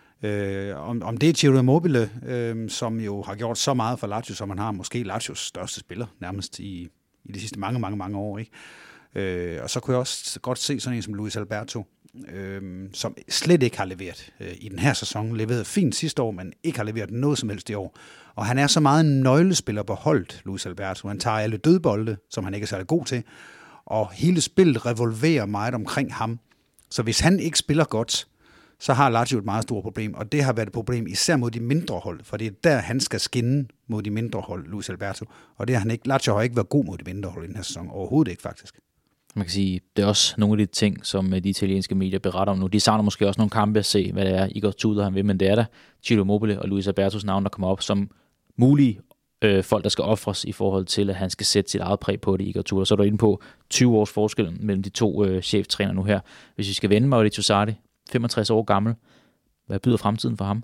Om det er Ciro Immobile, som jo har gjort så meget for Lazio, som han har måske Lazios største spiller, nærmest i de sidste mange år, ikke? Og så kunne jeg også godt se sådan en som Luis Alberto, som slet ikke har leveret i den her sæson, leveret fint sidste år, men ikke har leveret noget som helst i år. Og han er så meget en nøglespiller på holdet, Luis Alberto. Han tager alle dødbolde, som han ikke er særlig god til, og hele spillet revolverer meget omkring ham. Så hvis han ikke spiller godt, så har Lazio et meget stort problem, og det har været et problem især mod de mindre hold, for det er der, han skal skinne mod de mindre hold, Luis Alberto. Og det har han ikke. Lazio har ikke været god mod de mindre hold i den her sæson, overhovedet ikke faktisk. Man kan sige, det er også nogle af de ting, som de italienske medier beretter om nu. De savner måske også nogle kampe at se, hvad det er, Igor Tudor han vil, men det er der Ciro Immobile og Luis Albertos navn, der kommer op som mulige folk, der skal ofres i forhold til, at han skal sætte sit eget præg på det, Igor Tudor. Så er du inde på 20 års forskel mellem de 2 cheftræner nu her. Hvis vi skal vende Mauricio Sarri, 65 år gammel, hvad byder fremtiden for ham?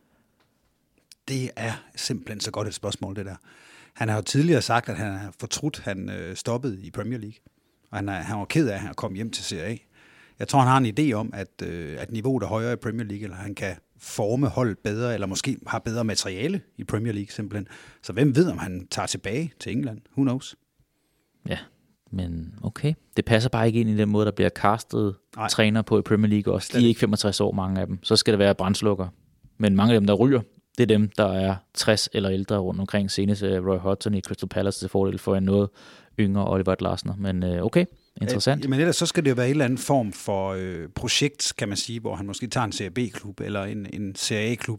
Det er simpelthen så godt et spørgsmål, det der. Han har jo tidligere sagt, at han har fortrudt, han stoppede i Premier League. Og han var ked af, at han kom hjem til Serie A. Jeg tror, han har en idé om, at niveauet er højere i Premier League, eller han kan forme holdet bedre, eller måske har bedre materiale i Premier League simpelthen. Så hvem ved, om han tager tilbage til England? Who knows? Ja, Men okay, det passer bare ikke ind i den måde, der bliver castet træner på i Premier League også. De er ikke 65 år, mange af dem. Så skal det være brandslukker. Men mange af dem, der ryger, det er dem, der er 60 eller ældre rundt omkring. Senest Roy Hodgson i Crystal Palace til fordel for en noget yngre Oliver Glasner. Men okay, interessant. Men ellers så skal det jo være en eller anden form for projekt, kan man sige, hvor han måske tager en Serie B-klub eller en Serie A-klub,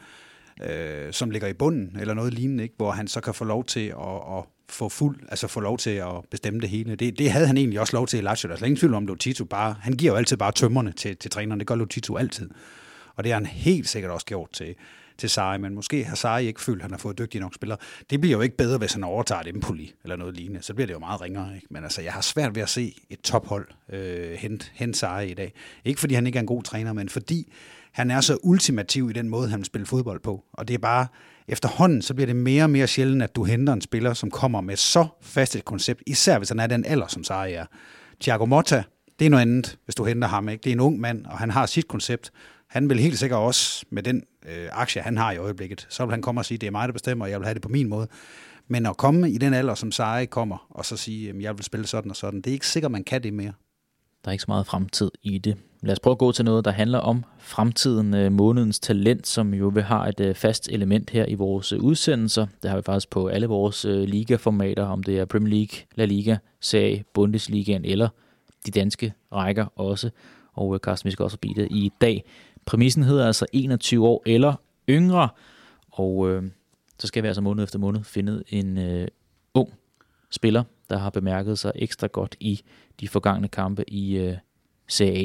som ligger i bunden, eller noget lignende, ikke? Hvor han så kan få lov til at få lov til at bestemme det hele. Det havde han egentlig også lov til i Lazio. Der er slet ingen tvivl om, Lotito bare, han giver jo altid bare tømmerne til træneren. Det gør Lotito altid. Og det har han helt sikkert også gjort til Sarri, men måske har Sarri ikke følt, at han har fået dygtige nok spillere. Det bliver jo ikke bedre, hvis han overtager et Empoli eller noget lignende. Så bliver det jo meget ringere. Ikke? Men altså, jeg har svært ved at se et tophold hente Sarri i dag. Ikke fordi han ikke er en god træner, men fordi han er så ultimativ i den måde, han spiller fodbold på. Og det er bare, efterhånden, så bliver det mere og mere sjældent, at du henter en spiller, som kommer med så fast et koncept, især hvis han er den alder, som Sarri er. Thiago Motta, det er noget andet, hvis du henter ham. Ikke? Det er en ung mand, og han har sit koncept. Han vil helt sikkert også, med den aktie, han har i øjeblikket, så vil han komme og sige, det er mig, der bestemmer, og jeg vil have det på min måde. Men at komme i den alder, som Sarri kommer, og så sige, at jeg vil spille sådan og sådan, det er ikke sikkert, man kan det mere. Der er ikke så meget fremtid i det. Lad os prøve at gå til noget, der handler om fremtiden, månedens talent, som jo vil have et fast element her i vores udsendelser. Det har vi faktisk på alle vores ligaformater, om det er Premier League, La Liga, Serie, Bundesligaen eller de danske rækker også. Og Carsten, vi skal også forbi det i dag. Præmissen hedder altså 21 år eller yngre, og så skal vi altså måned efter måned finde en ung spiller, der har bemærket sig ekstra godt i de forgangne kampe i Serie A.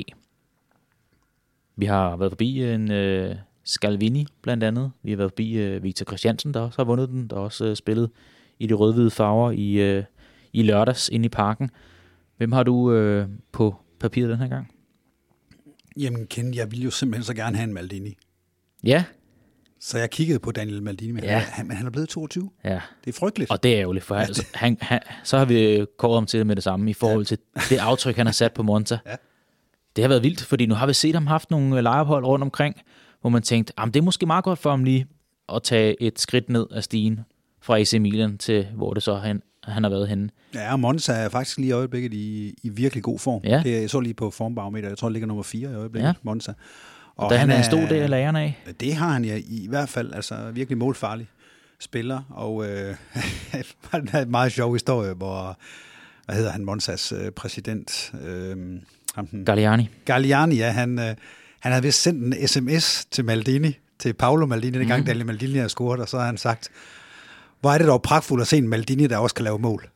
Vi har været forbi en Scalvini blandt andet. Vi har været forbi Victor Christiansen, der også har vundet den, der også spillet i de rød-hvide farver i lørdags inde i parken. Hvem har du på papiret den her gang? Jamen, Ken, jeg ville jo simpelthen så gerne have en Maldini. Ja. Så jeg kiggede på Daniel Maldini, men han er blevet 22. Ja. Det er frygteligt. Og det er ærgerligt, for så har vi kåret ham til det med det samme, i forhold til det aftryk, han har sat på Monza. Ja. Det har været vildt, fordi nu har vi set ham haft nogle lejeophold rundt omkring, hvor man tænkte, det er måske meget godt for ham lige at tage et skridt ned af stigen fra AC Milan til, hvor det så han har været henne. Ja, og Monza er faktisk lige i øjeblikket i virkelig god form. Ja. Jeg så lige på formbarometer, jeg tror, det ligger nummer 4 i øjeblikket, Monza. Og der han er en stor del af lagerne af. Det har han i hvert fald, altså virkelig målfarlig spiller, og han har en meget sjov historie, hvor, hvad hedder han, Monzas præsident? Galliani, ja, han havde vist sendt en sms til Maldini, til Paolo Maldini, den gang Daniel Maldini har scoret, og så har han sagt, hvor er det dog pragtfuldt at se en Maldini, der også kan lave mål.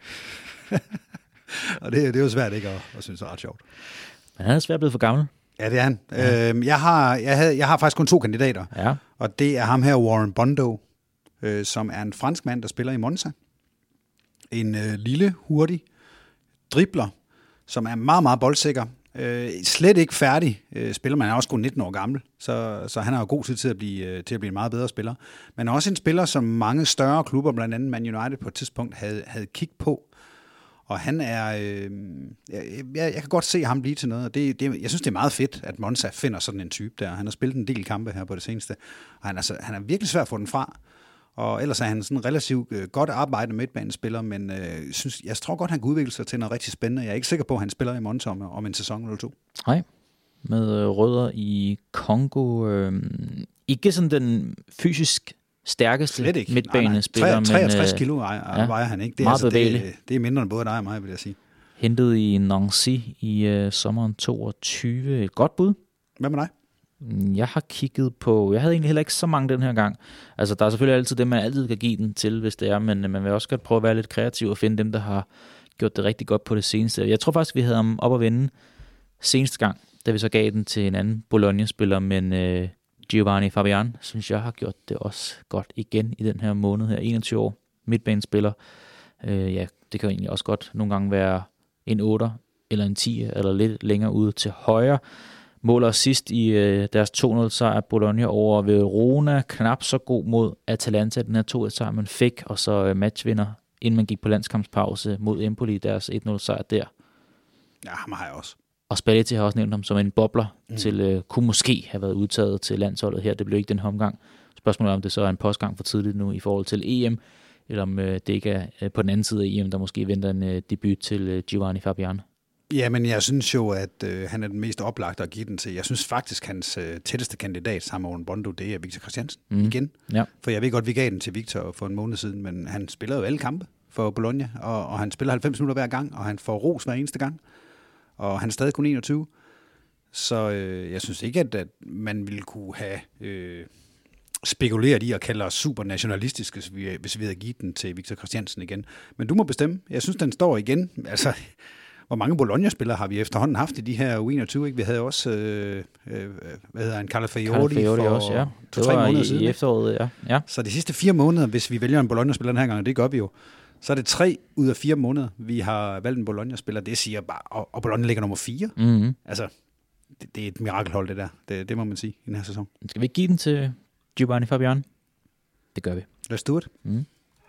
Og det er jo svært ikke at synes, det er ret sjovt. Men han er svært blevet for gammel. Ja, det er han. Ja. Jeg har faktisk kun 2 kandidater, og det er ham her, Warren Bondo, som er en fransk mand, der spiller i Monza. En lille, hurtig dribler, som er meget, meget boldsikker. Slet ikke færdig spiller, man er også kun 19 år gammel, så han har jo god tid til at blive en meget bedre spiller. Men også en spiller, som mange større klubber, blandt andet Man United på et tidspunkt, havde kigget på. Og han er, jeg kan godt se ham blive til noget, og jeg synes, det er meget fedt, at Monza finder sådan en type der. Han har spillet en del kampe her på det seneste, og han er virkelig svær at få den fra. Og ellers er han sådan en relativt godt arbejdende midtbanespiller, men jeg tror godt, han kan udvikle sig til noget rigtig spændende. Jeg er ikke sikker på, at han spiller i Monza om en sæson eller 2. Nej, med rødder i Kongo. Ikke sådan den fysisk stærkeste midtbanespiller. 63 kilo vejer han ikke. Det er, altså, det er mindre end både dig og mig, vil jeg sige. Hentet i Nancy i sommeren 22. Et godt bud. Hvad med dig? Jeg har kigget på, jeg havde egentlig heller ikke så mange den her gang. Altså, der er selvfølgelig altid dem, man altid kan give den til, hvis det er, men man vil også godt prøve at være lidt kreativ og finde dem, der har gjort det rigtig godt på det seneste. Jeg tror faktisk, vi havde ham op at vinde seneste gang, da vi så gav den til en anden Bologna-spiller, men Giovanni Fabian, synes jeg, har gjort det også godt igen i den her måned her. 21 år, midtbanespiller. Det kan jo egentlig også godt nogle gange være en 8 eller en 10 eller lidt længere ude til højre. Måler sidst i deres 2-0 sejr Bologna over Verona. Knap så god mod Atalanta, den her 2-1 sejr, man fik, og så matchvinder, inden man gik på landskampspause mod Empoli, deres 1-0 sejr der. Ja, ham har jeg også. Og Spalletti har også nævnt ham som en bobler til, kunne måske have været udtaget til landsholdet her. Det blev ikke den omgang. Spørgsmålet er, om det så er en postgang for tidligt nu i forhold til EM, eller om det ikke er på den anden side af EM, der måske venter en debut til Giovanni Fabian. Ja, men jeg synes jo, at han er den mest oplagte at give den til. Jeg synes faktisk, hans tætteste kandidat sammen med Bondo, det er Victor Christiansen igen. Ja. For jeg ved godt, vi gav den til Victor for en måned siden, men han spiller jo alle kampe for Bologna, og han spiller 90 minutter hver gang, og han får ros hver eneste gang. Og han er stadig kun 21. Så jeg synes ikke, at man ville kunne have spekuleret i at kalde os super nationalistiske, hvis vi havde givet den til Victor Christiansen igen. Men du må bestemme. Jeg synes, den står igen. Altså, hvor mange Bologna-spillere har vi efterhånden haft i de her U21? Ikke? Vi havde også, hvad hedder han, Carlo Fiori for 2-3 måneder siden. I efteråret, ja. Så de sidste 4 måneder, hvis vi vælger en Bologna-spiller den her gang, det gør vi jo, så er det 3 ud af 4 måneder, vi har valgt en Bologna-spiller. Det siger bare, og Bologna ligger nummer 4. Mm-hmm. Altså, det er et mirakelhold, det der. Det må man sige i den her sæson. Skal vi ikke give den til Giovanni Fabian? Det gør vi. Let's do it. Mm.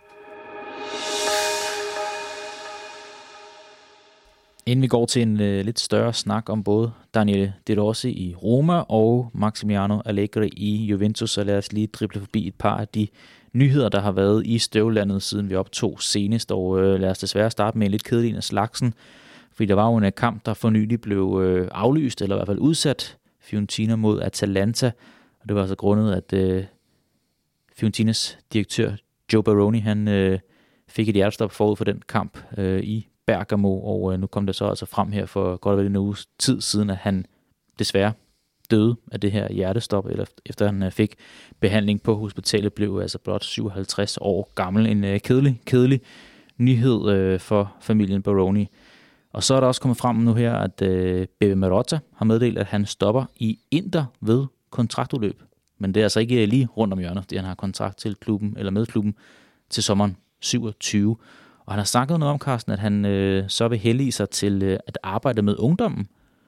Inden vi går til en lidt større snak om både Daniele De Rossi i Roma og Massimiliano Allegri i Juventus, så lad os lige drible forbi et par af de nyheder, der har været i støvlandet, siden vi optog senest, og lad os desværre starte med en lidt kedelig en af slagsen, fordi der var jo en kamp, der for nylig blev aflyst, eller i hvert fald udsat, Fiorentina mod Atalanta, og det var altså grundet, at Fiorentinas direktør Joe Baroni, han fik et hjertestop forud for den kamp i Bergamo, og nu kom det så altså frem her for godt og vel en uges tid siden, at han desværre døde af det her hjertestop, eller efter han fik behandling på hospitalet, blev altså blot 57 år gammel. En kedelig nyhed for familien Baroni. Og så er der også kommet frem nu her, at Beppe Marotta har meddelt, at han stopper i Inter ved kontraktudløb. Men det er altså ikke lige rundt om hjørnet, fordi han har kontrakt til klubben, eller med klubben, til sommeren 27. Og han har snakket noget om, Carsten, at han så vil hellige sig til at arbejde med ungdommen.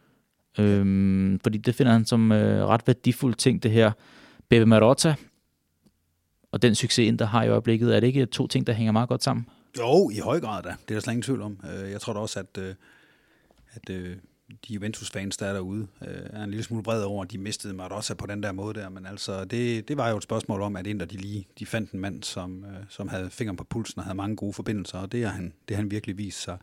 Fordi det finder han som ret værdifuld ting, det her. Beppe Marotta og den succes, Inter har i øjeblikket, er det ikke 2 ting, der hænger meget godt sammen? Jo, i høj grad da. Det er der slet ingen tvivl om. Jeg tror da også, at de Juventus-fans, der er derude, er en lille smule vred over, at de mistede Marotta på den der måde der. Men altså, det var jo et spørgsmål om, at Inter de fandt en mand, som havde fingeren på pulsen og havde mange gode forbindelser, og det har han virkelig vist sig.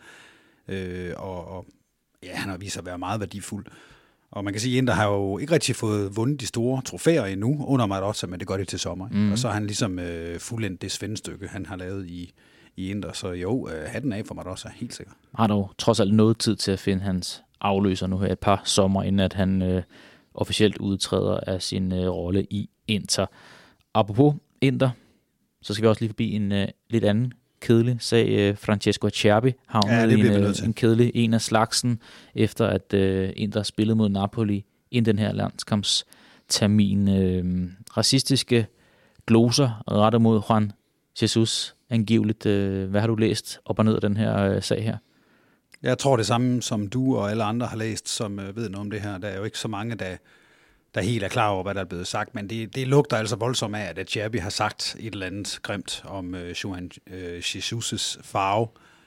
Og han har vist sig at være meget værdifuld. Og man kan sige, at Inter har jo ikke rigtig fået vundet de store trofæer endnu under Marotta, men det gør det til sommer. Mm. Og så har han ligesom fuldendt det svendestykke, han har lavet i Inter. Så jo, hatten af for Marotta, helt sikkert. Har dog trods alt noget tid til at finde hans afløser nu her et par sommer, inden at han officielt udtræder af sin rolle i Inter. Apropos Inter, så skal vi også lige forbi en lidt anden kedelig sag. Francesco Acerbi havnede en kedelig en af slagsen, efter at Inter spillede mod Napoli inden den her landskampstermin. Racistiske gloser rettet mod Juan Jesus angiveligt. Hvad har du læst op og ned af den her sag her? Jeg tror det samme, som du og alle andre har læst, som ved noget om det her. Der er jo ikke så mange, der helt er klar over, hvad der er blevet sagt, men det lugter altså voldsomt af, at Acerbi har sagt et eller andet grimt om Juan Jesus' farve.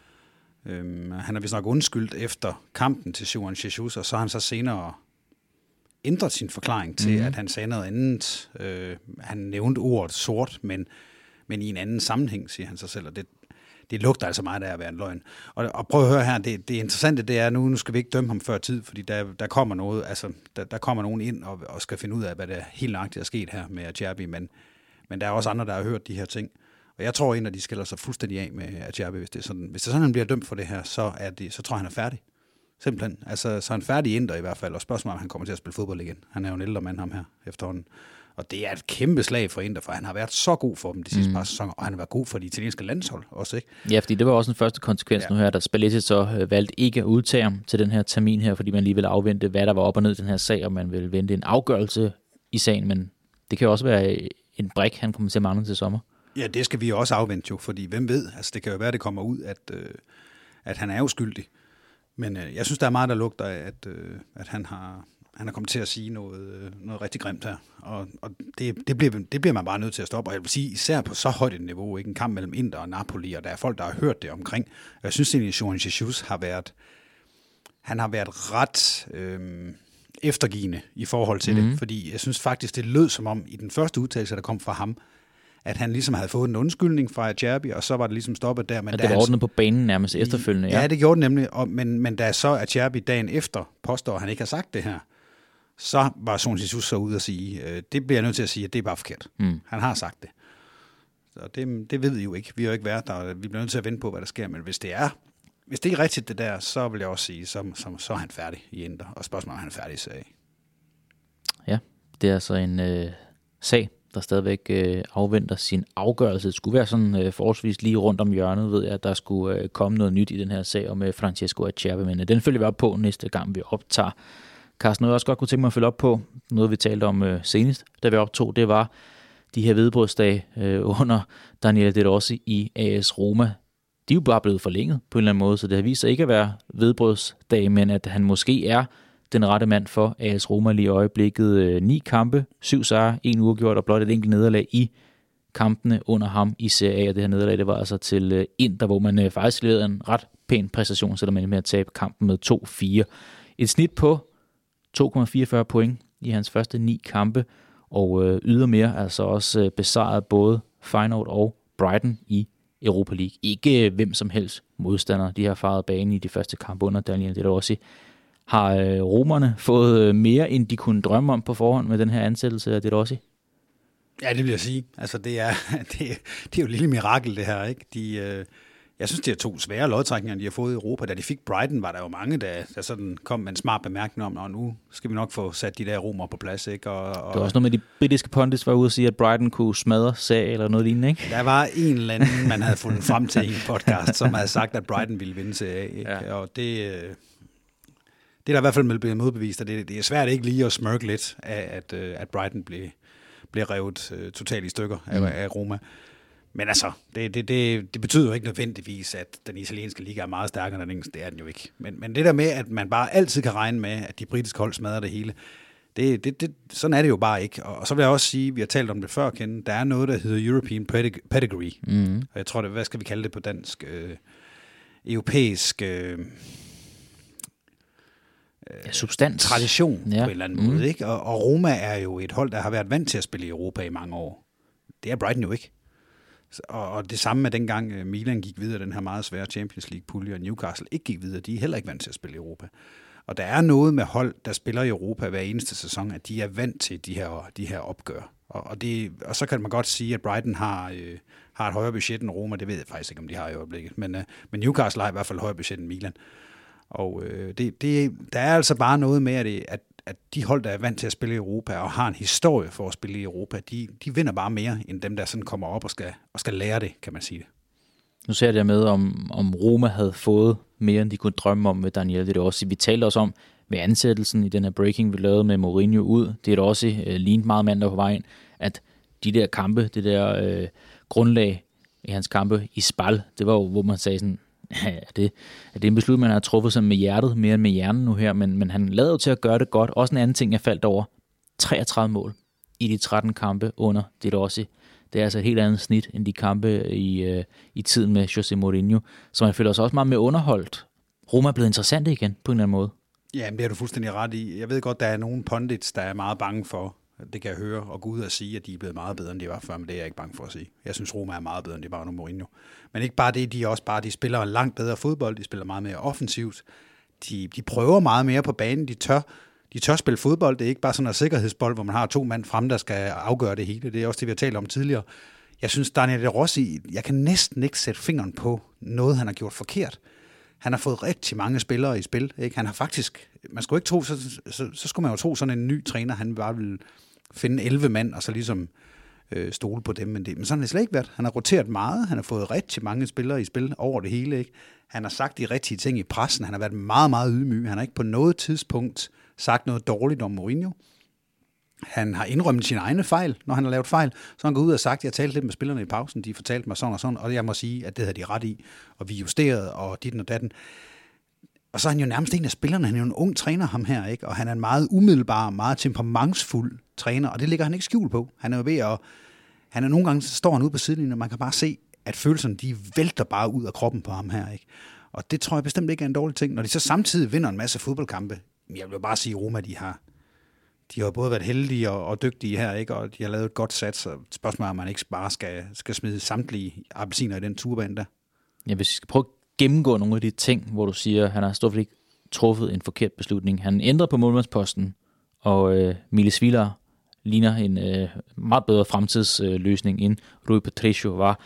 Han er vist nok undskyldt efter kampen til Juan Jesus, og så har han så senere ændret sin forklaring til, at han sagde noget andet. Han nævnte ordet sort, men i en anden sammenhæng, siger han sig selv, og det lugter altså meget af at være en løgn. Og prøv at høre her, det interessante det er, nu skal vi ikke dømme ham før tid, fordi der kommer noget, altså der kommer nogen ind og skal finde ud af, hvad der helt nøjagtigt er sket her med Acerbi, men der er også andre, der har hørt de her ting. Og jeg tror, at de skiller sig fuldstændig af med Acerbi, hvis det er sådan, han bliver dømt for det her, så tror jeg, han er færdig. Simpelthen. Altså, så er han færdig i Inter i hvert fald, og spørgsmålet om han kommer til at spille fodbold igen. Han er jo en ældre mand, ham her, efterhånden. Og det er et kæmpe slag for Inter, for han har været så god for dem de sidste par sæsoner, og han har været god for de italienske landshold også, ikke? Ja, fordi det var også den første konsekvens nu her, da Spalletti så valgte ikke at udtage ham til den her termin her, fordi man lige ville afvente, hvad der var op og ned i den her sag, og man ville vente en afgørelse i sagen, men det kan jo også være en brik, han kommer til at mangle til sommer. Ja, det skal vi også afvente jo, fordi hvem ved, altså det kan jo være, det kommer ud, at han er uskyldig. Men jeg synes, der er meget, der lugter af, at han er kommet til at sige noget rigtig grimt her. Og det bliver man bare nødt til at stoppe. Og jeg vil sige, især på så højt et niveau, ikke en kamp mellem Inter og Napoli, og der er folk, der har hørt det omkring. Og jeg synes egentlig, at Juan Jesus har været ret eftergivende i forhold til det. Fordi jeg synes faktisk, det lød som om, i den første udtalelse, der kom fra ham, at han ligesom havde fået en undskyldning fra Acerbi, og så var det ligesom stoppet der. Men det var ordnet på banen nærmest efterfølgende. Ja, det gjorde det nemlig, men da så Acerbi dagen efter påstår, at han ikke har sagt det her, så var Jorge Jesus så ude og sige, det bliver jeg nødt til at sige, at det er bare forkert. Han har sagt det. Så det ved vi jo ikke. Vi har jo ikke været der, vi bliver nødt til at vente på, hvad der sker, men hvis det er rigtigt det der, så vil jeg også sige, så er han færdig i Inter, og spørgsmålet er han færdig i sag. Ja, det er altså en sag, der stadigvæk afventer sin afgørelse. Det skulle være sådan forholdsvis lige rundt om hjørnet, ved jeg, at der skulle komme noget nyt i den her sag om Francesco Acerbi, men den følger vi op på næste gang, vi optager. Carsten, noget jeg også godt kunne tænke mig at følge op på, noget vi talte om senest, da vi optog, det var de her hvedebrødsdage under Daniele De Rossi i AS Roma. De er jo bare blevet forlænget på en eller anden måde, så det har vist sig ikke at være hvedebrødsdage, men at han måske er den rette mand for AS Roma lige i øjeblikket. 9 kampe, 7 sejre, 1 uafgjort og blot et enkelt nederlag i kampene under ham i Serie A, og det her nederlag, det var altså til Inter, hvor man faktisk leverede en ret pæn præstation, selvom man med at tabe kampen med 2-4. Et snit på 2,44 point i hans første 9 kampe, og ydermere altså også besejret både Feyenoord og Brighton i Europa League. Ikke hvem som helst modstander. De har faret banen i de første kampe under Daniele De Rossi. Har romerne fået mere, end de kunne drømme om på forhånd med den her ansættelse af De Rossi? Ja, det vil jeg sige. Altså, det er jo et lille mirakel, det her, ikke? Jeg synes, det er 2 svære lodtrækninger, de har fået i Europa. Da de fik Brighton, var der jo mange, der sådan kom med en smart bemærkning om, og nu skal vi nok få sat de der romer på plads, ikke? Og det var også noget med, de britiske pundits var ude og sige, at Brighton kunne smadre sag eller noget lignende, ikke? Der var en eller anden, man havde fundet frem til i en podcast, som havde sagt, at Brighton ville vinde Serie A, ikke? Ja. Og det er der i hvert fald blevet modbevist, og det er svært ikke lige at smørke lidt af, at Brighton blev revet totalt i stykker af Roma. Men altså, det betyder jo ikke nødvendigvis, at den italienske liga er meget stærkere end den engelske. Det er den jo ikke. Men det der med, at man bare altid kan regne med, at de britiske hold smadrer det hele, sådan er det jo bare ikke. Og så vil jeg også sige, vi har talt om det før, Ken, der er noget, der hedder European Pedigree. Mm-hmm. Og jeg tror, hvad skal vi kalde det på dansk? Europæisk substans. Tradition på en eller anden måde. Ikke? Og Roma er jo et hold, der har været vant til at spille i Europa i mange år. Det er Brighton jo ikke. Og det samme med dengang Milan gik videre den her meget svære Champions League-pulje, og Newcastle ikke gik videre, de er heller ikke vant til at spille i Europa. Og der er noget med hold, der spiller i Europa hver eneste sæson, at de er vant til de her opgør. Og så kan man godt sige, at Brighton har et højere budget end Roma, det ved jeg faktisk ikke, om de har i øjeblikket. Men Newcastle har i hvert fald højere budget end Milan. Og der er altså bare noget med, at de hold, der er vant til at spille i Europa, og har en historie for at spille i Europa, de vinder bare mere, end dem, der sådan kommer op og skal lære det, kan man sige det. Nu ser jeg med, om Roma havde fået mere, end de kunne drømme om med Daniele De Rossi. Vi talte også om med ansættelsen i den her breaking, vi lavede med Mourinho ud. Det er da også lignet meget mand, der på vejen, at de der kampe, det der grundlag i hans kampe i Spal, det var jo, hvor man sagde sådan, er det en beslutning, man har truffet sig med hjertet, mere end med hjernen nu her, men han lader jo til at gøre det godt. Også en anden ting, jeg faldt over. 33 mål i de 13 kampe under De Rossi. Det er altså et helt andet snit, end de kampe i tiden med José Mourinho. Så man føler sig også meget mere underholdt. Roma er blevet interessant igen, på en eller anden måde. Ja, men det er du fuldstændig ret i. Jeg ved godt, der er nogle pundits, der er meget bange for, det kan jeg høre, og gå ud og sige, at de er blevet meget bedre, end de var før, men det er jeg ikke bange for at sige. Jeg synes, Roma er meget bedre, end de var under Mourinho. Men ikke bare det, de spiller langt bedre fodbold, de spiller meget mere offensivt, de prøver meget mere på banen, de tør spille fodbold, det er ikke bare sådan en sikkerhedsbold, hvor man har 2 mand frem, der skal afgøre det hele. Det er også det, vi har talt om tidligere. Jeg synes, Daniele De Rossi, jeg kan næsten ikke sætte fingeren på noget, han har gjort forkert. Han har fået rigtig mange spillere i spil. Ikke? Han har faktisk, man skulle ikke tro, så skulle man jo tro sådan en ny træner, han bare ville finde 11 mand, og så ligesom stole på dem. Men sådan har det slet ikke været. Han har roteret meget, han har fået rigtig mange spillere i spil over det hele. Ikke? Han har sagt de rigtige ting i pressen, han har været meget, meget ydmyg. Han har ikke på noget tidspunkt sagt noget dårligt om Mourinho. Han har indrømmet sine egne fejl, når han har lavet fejl. Så han går ud og sagt, jeg talte lidt med spillerne i pausen, de fortalte mig sådan og sådan, og jeg må sige, at det havde de ret i, og vi justerede, og dit og datten. Og så er han jo nærmest en af spillerne, han er jo en ung træner, ham her, ikke? Og han er en meget umiddelbar, meget temperamentsfuld træner, og det ligger han ikke skjul på. Han er jo ved at, nogle gange, så står han ude på sidelinjen, og man kan bare se, at følelserne, de vælter bare ud af kroppen på ham her, ikke? Og det tror jeg bestemt ikke er en dårlig ting. Når de så samtidig vinder en masse fodboldkampe, jeg vil bare sige, Roma, de har både været heldige og dygtige her, ikke? Og de har lavet et godt sats, så spørgsmålet er, om man ikke bare skal smide samtlige appelsiner i den turbane der. Ja, hvis vi skal prøve at gennemgå nogle af de ting, hvor du siger, at han har stort set ikke truffet en forkert beslutning. Han ændrede på målmandsposten, og Miles Vilar ligner en meget bedre fremtidsløsning, end Rui Patricio var.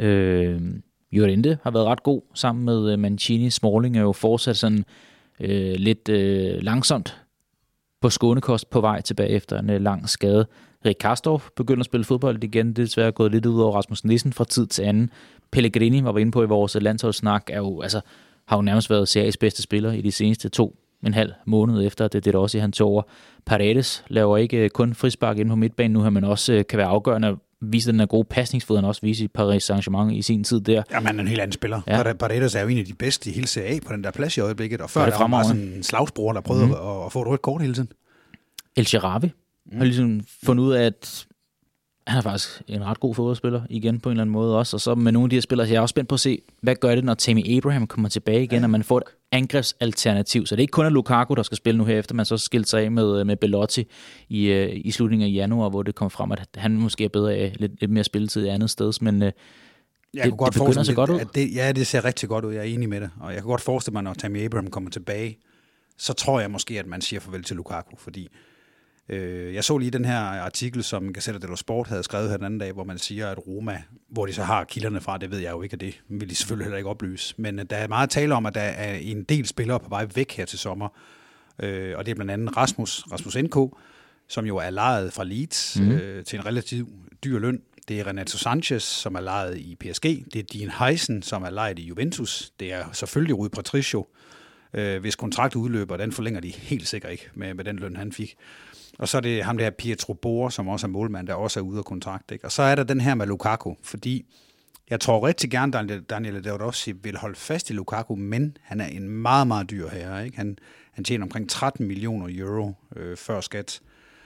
Llorente har været ret god sammen med Mancini. Smalling er jo fortsat sådan lidt langsomt på skånekost på vej tilbage efter en lang skade. Rik Karsdorff begynder at spille fodbold igen. Det er desværre gået lidt ud over Rasmus Nissen fra tid til anden. Pellegrini, var vi inde på i vores landsholdssnak, har jo nærmest været Serias bedste spiller i de seneste 2,5 måneder efter, det er også i han tog over. Paredes laver ikke kun frispark inde på midtbanen nu her, men også kan være afgørende at vise den her gode pasningsfod, han også viste i Paris Saint-Germain i sin tid der. Ja, man er en helt anden spiller. Ja. Paredes er jo en af de bedste i hele CA på den der plads i øjeblikket, og før der var bare sådan en slagsbror, der prøvede at få et rødt kort hele tiden. El Shaarawy har ligesom fundet ud af, at han er faktisk en ret god fodboldspiller igen på en eller anden måde også, og så med nogle af de her spillere, så jeg er også spændt på at se, hvad gør det, når Tammy Abraham kommer tilbage igen, og man får et angrebsalternativ, så det er ikke kun Lukaku, der skal spille nu her, efter man så skilte sig af med Belotti i slutningen af januar, hvor det kom frem, at han måske er bedre af lidt mere spilletid i andet sted, men jeg kunne godt begynder at se godt ud. Det ser rigtig godt ud, jeg er enig med det, og jeg kan godt forestille mig, når Tammy Abraham kommer tilbage, så tror jeg måske, at man siger farvel til Lukaku, fordi jeg så lige den her artikel, som Gazzetta dello Sport havde skrevet her den anden dag, hvor man siger, at Roma, hvor de så har kilderne fra, det ved jeg jo ikke, og det vil de selvfølgelig heller ikke oplyse, men der er meget tale om, at der er en del spillere på vej væk her til sommer, og det er blandt andet Rasmus NK, som jo er lejet fra Leeds til en relativt dyr løn. Det er Renato Sanchez, som er lejet i PSG. Det er Dean Heisen, som er lejet i Juventus. Det er selvfølgelig Rui Patricio, hvis kontrakt udløber, den forlænger de helt sikkert ikke med den løn, han fik. Og så er det ham der Pietro Bore, som også er målmand, der også er ude af kontrakt. Ikke? Og så er der den her med Lukaku, fordi jeg tror rigtig gerne, Daniele De Rossi vil holde fast i Lukaku, men han er en meget, meget dyr herre. Ikke? Han tjener omkring 13 millioner euro før skat.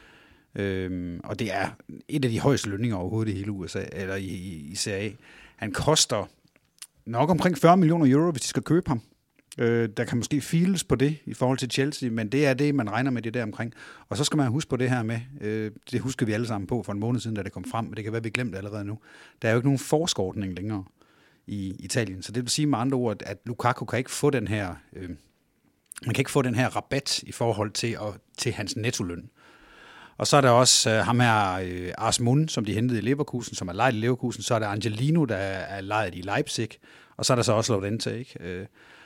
Og det er et af de højeste lønninger overhovedet i hele USA, eller i CA. Han koster nok omkring 40 millioner euro, hvis de skal købe ham. Der kan måske files på det i forhold til Chelsea, men det er det, man regner med det der omkring. Og så skal man huske på det her med, det husker vi alle sammen på for en måned siden, da det kom frem, men det kan være, vi glemte allerede nu. Der er jo ikke nogen forskordning længere i Italien, så det vil sige med andre ord, at Lukaku kan ikke få den her, man kan ikke få den her rabat i forhold til hans nettoløn. Og så er der også ham her, Ars Mun, som de hentede i Leverkusen, som er lejet i Leverkusen. Så er der Angelino, der er lejet i Leipzig. Og så er der så også Llorente, ikke?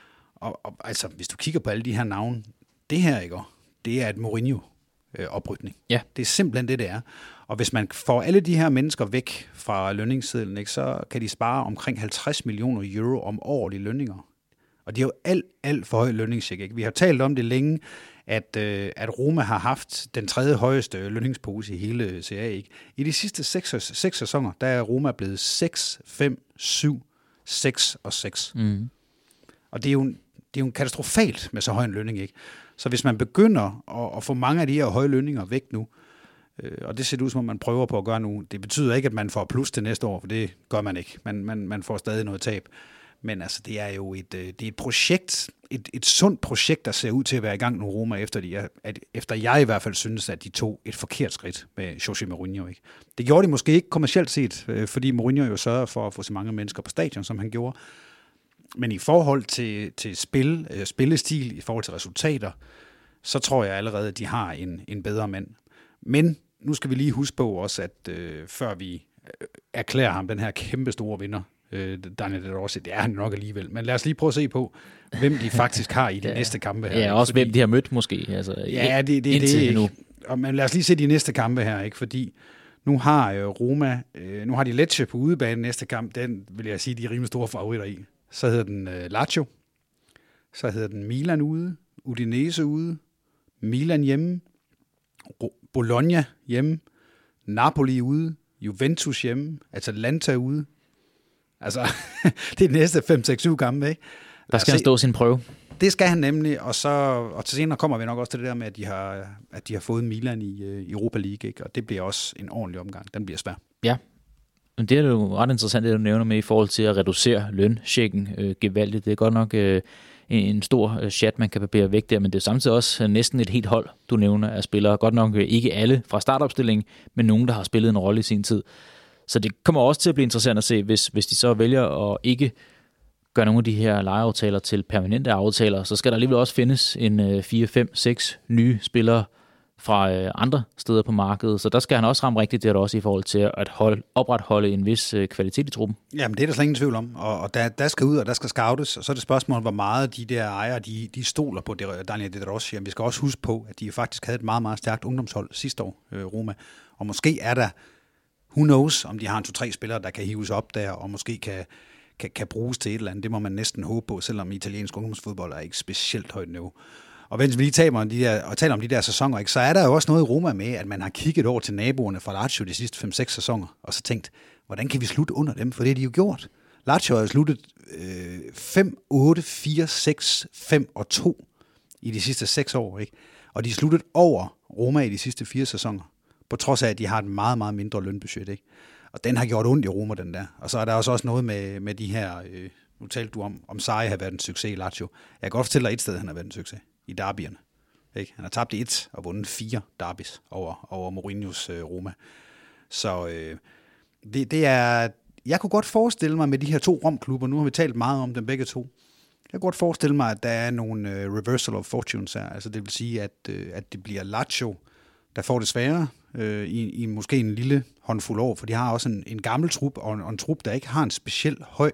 Og altså, hvis du kigger på alle de her navne, det her, ikke? Det er et Mourinho-oprydning. Ja. Det er simpelthen det er. Og hvis man får alle de her mennesker væk fra lønningssedlen, ikke, så kan de spare omkring 50 millioner euro om året i lønninger. Og det er jo alt for høj lønningscheck, ikke? Vi har talt om det længe, at Roma har haft den tredje højeste lønningspose i hele CA. Ikke? I de sidste 6 sæsoner, der er Roma blevet 6, 5, 7, 6 og 6. Mm. Og det er jo en katastrofalt med så høj en lønning, ikke? Så hvis man begynder at få mange af de her høje lønninger væk nu, og det ser ud som om man prøver på at gøre nu, det betyder ikke, at man får plus til næste år, for det gør man ikke. Man får stadig noget tab. Men altså, det er jo et projekt, et sundt projekt, der ser ud til at være i gang nu, Roma, efter jeg i hvert fald synes, at de tog et forkert skridt med Jose Mourinho. Ikke? Det gjorde de måske ikke kommercielt set, fordi Mourinho jo sørger for at få så mange mennesker på stadion, som han gjorde. Men i forhold til spillestil, i forhold til resultater, så tror jeg allerede, at de har en bedre mand. Men nu skal vi lige huske på også, at før vi erklærer ham den her kæmpe store vinder, Daniel De Rossi, det er han nok alligevel. Men lad os lige prøve at se på, hvem de faktisk har i de næste kampe her. Ja, også hvem de har mødt måske. Altså, ja, det nu. Men lad os lige se de næste kampe her, ikke? Fordi nu har Roma, nu har de Lecce på udebane næste kamp, den vil jeg sige, de er rimelig store favoritter i. Så hedder den Lazio, så hedder den Milan ude, Udinese ude, Milan hjemme, Bologna hjemme, Napoli ude, Juventus hjemme, Atalanta ude. Altså, det er de næste 5-6-7 kampe, ikke? Der skal han stå sin prøve. Det skal han nemlig, og til senere kommer vi nok også til det der med, at de har fået Milan i Europa League, ikke? Og det bliver også en ordentlig omgang. Den bliver svær. Ja, Men det er jo ret interessant, det du nævner med i forhold til at reducere lønchecken gevaldigt. Det er godt nok en stor chat, man kan barbere væk der, men det er samtidig også næsten et helt hold, du nævner, af spillere. Godt nok ikke alle fra startopstillingen, men nogen, der har spillet en rolle i sin tid. Så det kommer også til at blive interessant at se, hvis de så vælger at ikke gøre nogle af de her lejeaftaler til permanente aftaler, så skal der alligevel også findes en 4, 5, 6 nye spillere fra andre steder på markedet. Så der skal han også ramme rigtigt, det er også i forhold til at opretholde en vis kvalitet i truppen. Jamen, det er der slet ingen tvivl om. Og der skal ud, og der skal scoutes, og så er det spørgsmål, hvor meget de der ejere, de stoler på Daniel De Rossi. Vi skal også huske på, at de faktisk havde et meget, meget stærkt ungdomshold sidste år, Roma. Og måske er der, who knows, om de har en 2-3 spillere, der kan hives op der, og måske kan bruges til et eller andet. Det må man næsten håbe på, selvom italiensk ungdomsfodbold er ikke specielt højt niveau. Og hvis vi lige taler om de der sæsoner, ikke, så er der jo også noget i Roma med, at man har kigget over til naboerne fra Lazio de sidste 5-6 sæsoner, og så tænkt, hvordan kan vi slutte under dem? For det har de jo gjort. Lazio har jo sluttet 5, 8, 4, 6, 5 og 2 i de sidste 6 år, ikke? Og de er sluttet over Roma i de sidste 4 sæsoner, på trods af, at de har et meget, meget mindre lønbudget, ikke? Og den har gjort ondt i Roma, den der. Og så er der også noget med de her, nu talte du om Sarri har været en succes i Lazio. Jeg kan godt fortælle dig et sted, han har været en succes. I derbyerne. Ikke? Han har tabt i 1 og vundet 4 derbys over Mourinhos Roma. Så det er... Jeg kunne godt forestille mig med de her 2 Rom-klubber, nu har vi talt meget om dem begge 2, jeg kunne godt forestille mig, at der er nogle reversal of fortunes her. Altså det vil sige, at det bliver Lazio, der får det sværere i måske en lille håndfuld år, for de har også en gammel trup, og en trup, der ikke har en speciel høj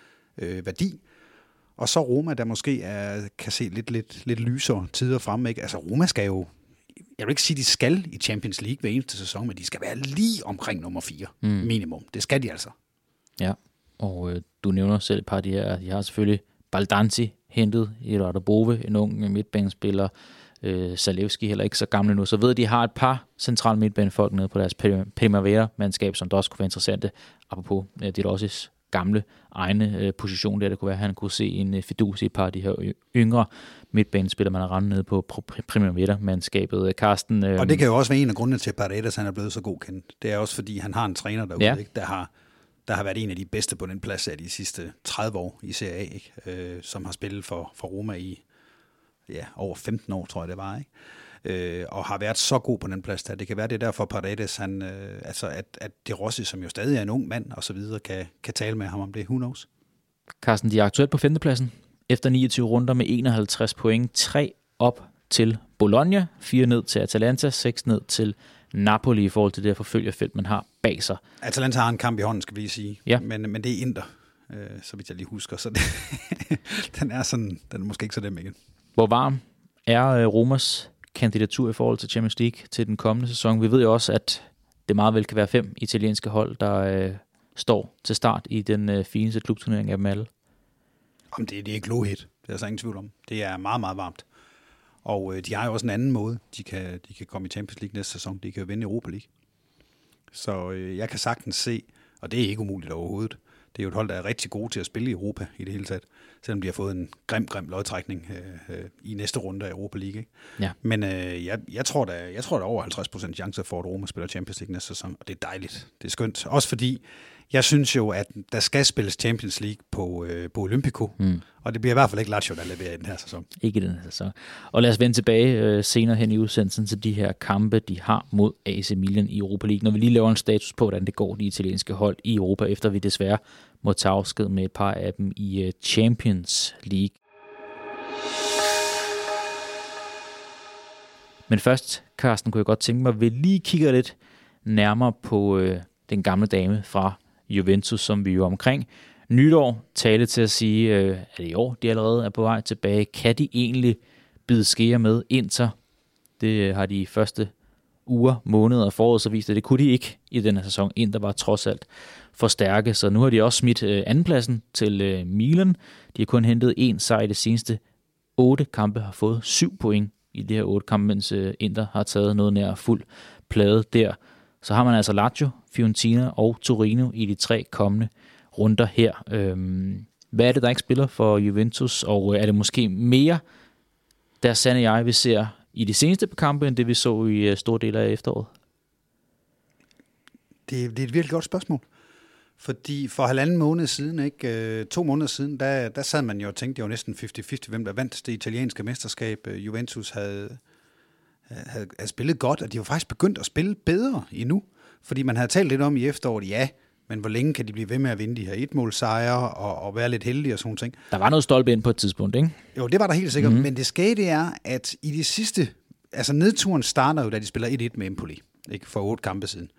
værdi. Og så Roma, der måske kan se lidt lysere tider fremme. Ikke? Altså Roma skal jo, jeg vil ikke sige, de skal i Champions League hver eneste sæson, men de skal være lige omkring nummer 4 minimum. Det skal de altså. Ja, og du nævner selv et par af de her. De har selvfølgelig Baldanzi hentet i Eduardo Bove, en ung midtbanespiller. Zalewski heller ikke så gamle nu. Så ved de har et par centrale midtbanefolk nede på deres Primavera-mandskab, som der også kunne være interessante. Apropos det er også gamle egne position der. Det kunne være, at han kunne se en fidus i et par af de her yngre midtbanespillere, man har rendt nede på Primavera-mandskabet. Carsten, og det kan jo også være en af grundene til, at Paredes han er blevet så god kendt. Det er også fordi, han har en træner derude, ikke? Der har været en af de bedste på den plads af de sidste 30 år i Serie A, ikke? Som har spillet for Roma i over 15 år, tror jeg det var, ikke? Og har været så god på den plads der. Det kan være, det er derfor Paredes, han, at De Rossi, som jo stadig er en ung mand, og så videre, kan tale med ham om det. Who knows? Carsten, de er aktuelt på 5. pladsen. Efter 29 runder med 51 point. 3 op til Bologna, 4 ned til Atalanta, 6 ned til Napoli i forhold til det her forfølgerfelt, man har bag sig. Atalanta har en kamp i hånden, skal vi lige sige. Ja. Men det er Inter, så vidt jeg lige husker. Så det, den er måske ikke så dem igen. Hvor varm er Romas kandidatur i forhold til Champions League til den kommende sæson? Vi ved jo også, at det meget vel kan være 5 italienske hold, der står til start i den fineste klubturnering af dem alle. Jamen, det er ikke glow-hit. Det er der så ingen tvivl om. Det er meget, meget varmt. Og de har jo også en anden måde, de kan komme i Champions League næste sæson. De kan jo vinde Europa League. Så jeg kan sagtens se, og det er ikke umuligt overhovedet, det er jo et hold, der er rigtig gode til at spille i Europa i det hele taget, selvom de har fået en grim lodtrækning i næste runde af Europa League. Ikke? Ja. Men jeg tror, der er over 50% chance for, at Roma spiller Champions League næste sæson, og det er dejligt. Det er skønt. Også fordi, jeg synes jo, at der skal spilles Champions League på Olympico, og det bliver i hvert fald ikke Lazio, der leverer i den her sæson. Ikke i den her sæson. Og lad os vende tilbage senere hen i udsendelsen til de her kampe, de har mod AC Milan i Europa League, når vi lige laver en status på, hvordan det går de italienske hold i Europa, efter vi desværre må tage afsked med et par af dem i Champions League. Men først, Carsten, kunne jeg godt tænke mig, at vi lige kigger lidt nærmere på den gamle dame fra Juventus, som vi jo omkring nytår talte til at sige, at i år de allerede er på vej tilbage. Kan de egentlig bide skære med Inter? Det har de første uger, måneder og foråret så vist, at det kunne de ikke i denne sæson. Inter var trods alt for stærke, så nu har de også smidt andenpladsen til Milan. De har kun hentet 1 sejr i det seneste 8 kampe, har fået 7 point i de her 8 kampe, mens Inter har taget noget nær fuld plade der. Så har man altså Lazio, Fiorentina og Torino i de 3 kommende runder her. Hvad er det, der ikke spiller for Juventus, og er det måske mere deres sande jeg, vi ser i de seneste kampe, end det vi så i store dele af efteråret? Det er et virkelig godt spørgsmål. Fordi for 1,5 måned siden, ikke, 2 måneder siden, der sad man jo og tænkte, det var næsten 50-50, hvem der vandt det italienske mesterskab. Juventus havde spillet godt, og de var faktisk begyndt at spille bedre endnu. Fordi man havde talt lidt om i efteråret, ja, men hvor længe kan de blive ved med at vinde de her 1-målsejre og være lidt heldige og sådan ting. Der var noget stolpe ind på et tidspunkt, ikke? Jo, det var der helt sikkert. Men det skete er, at i de sidste... Altså nedturen starter jo, da de spiller 1-1 med Empoli, ikke, for 8 kampe siden.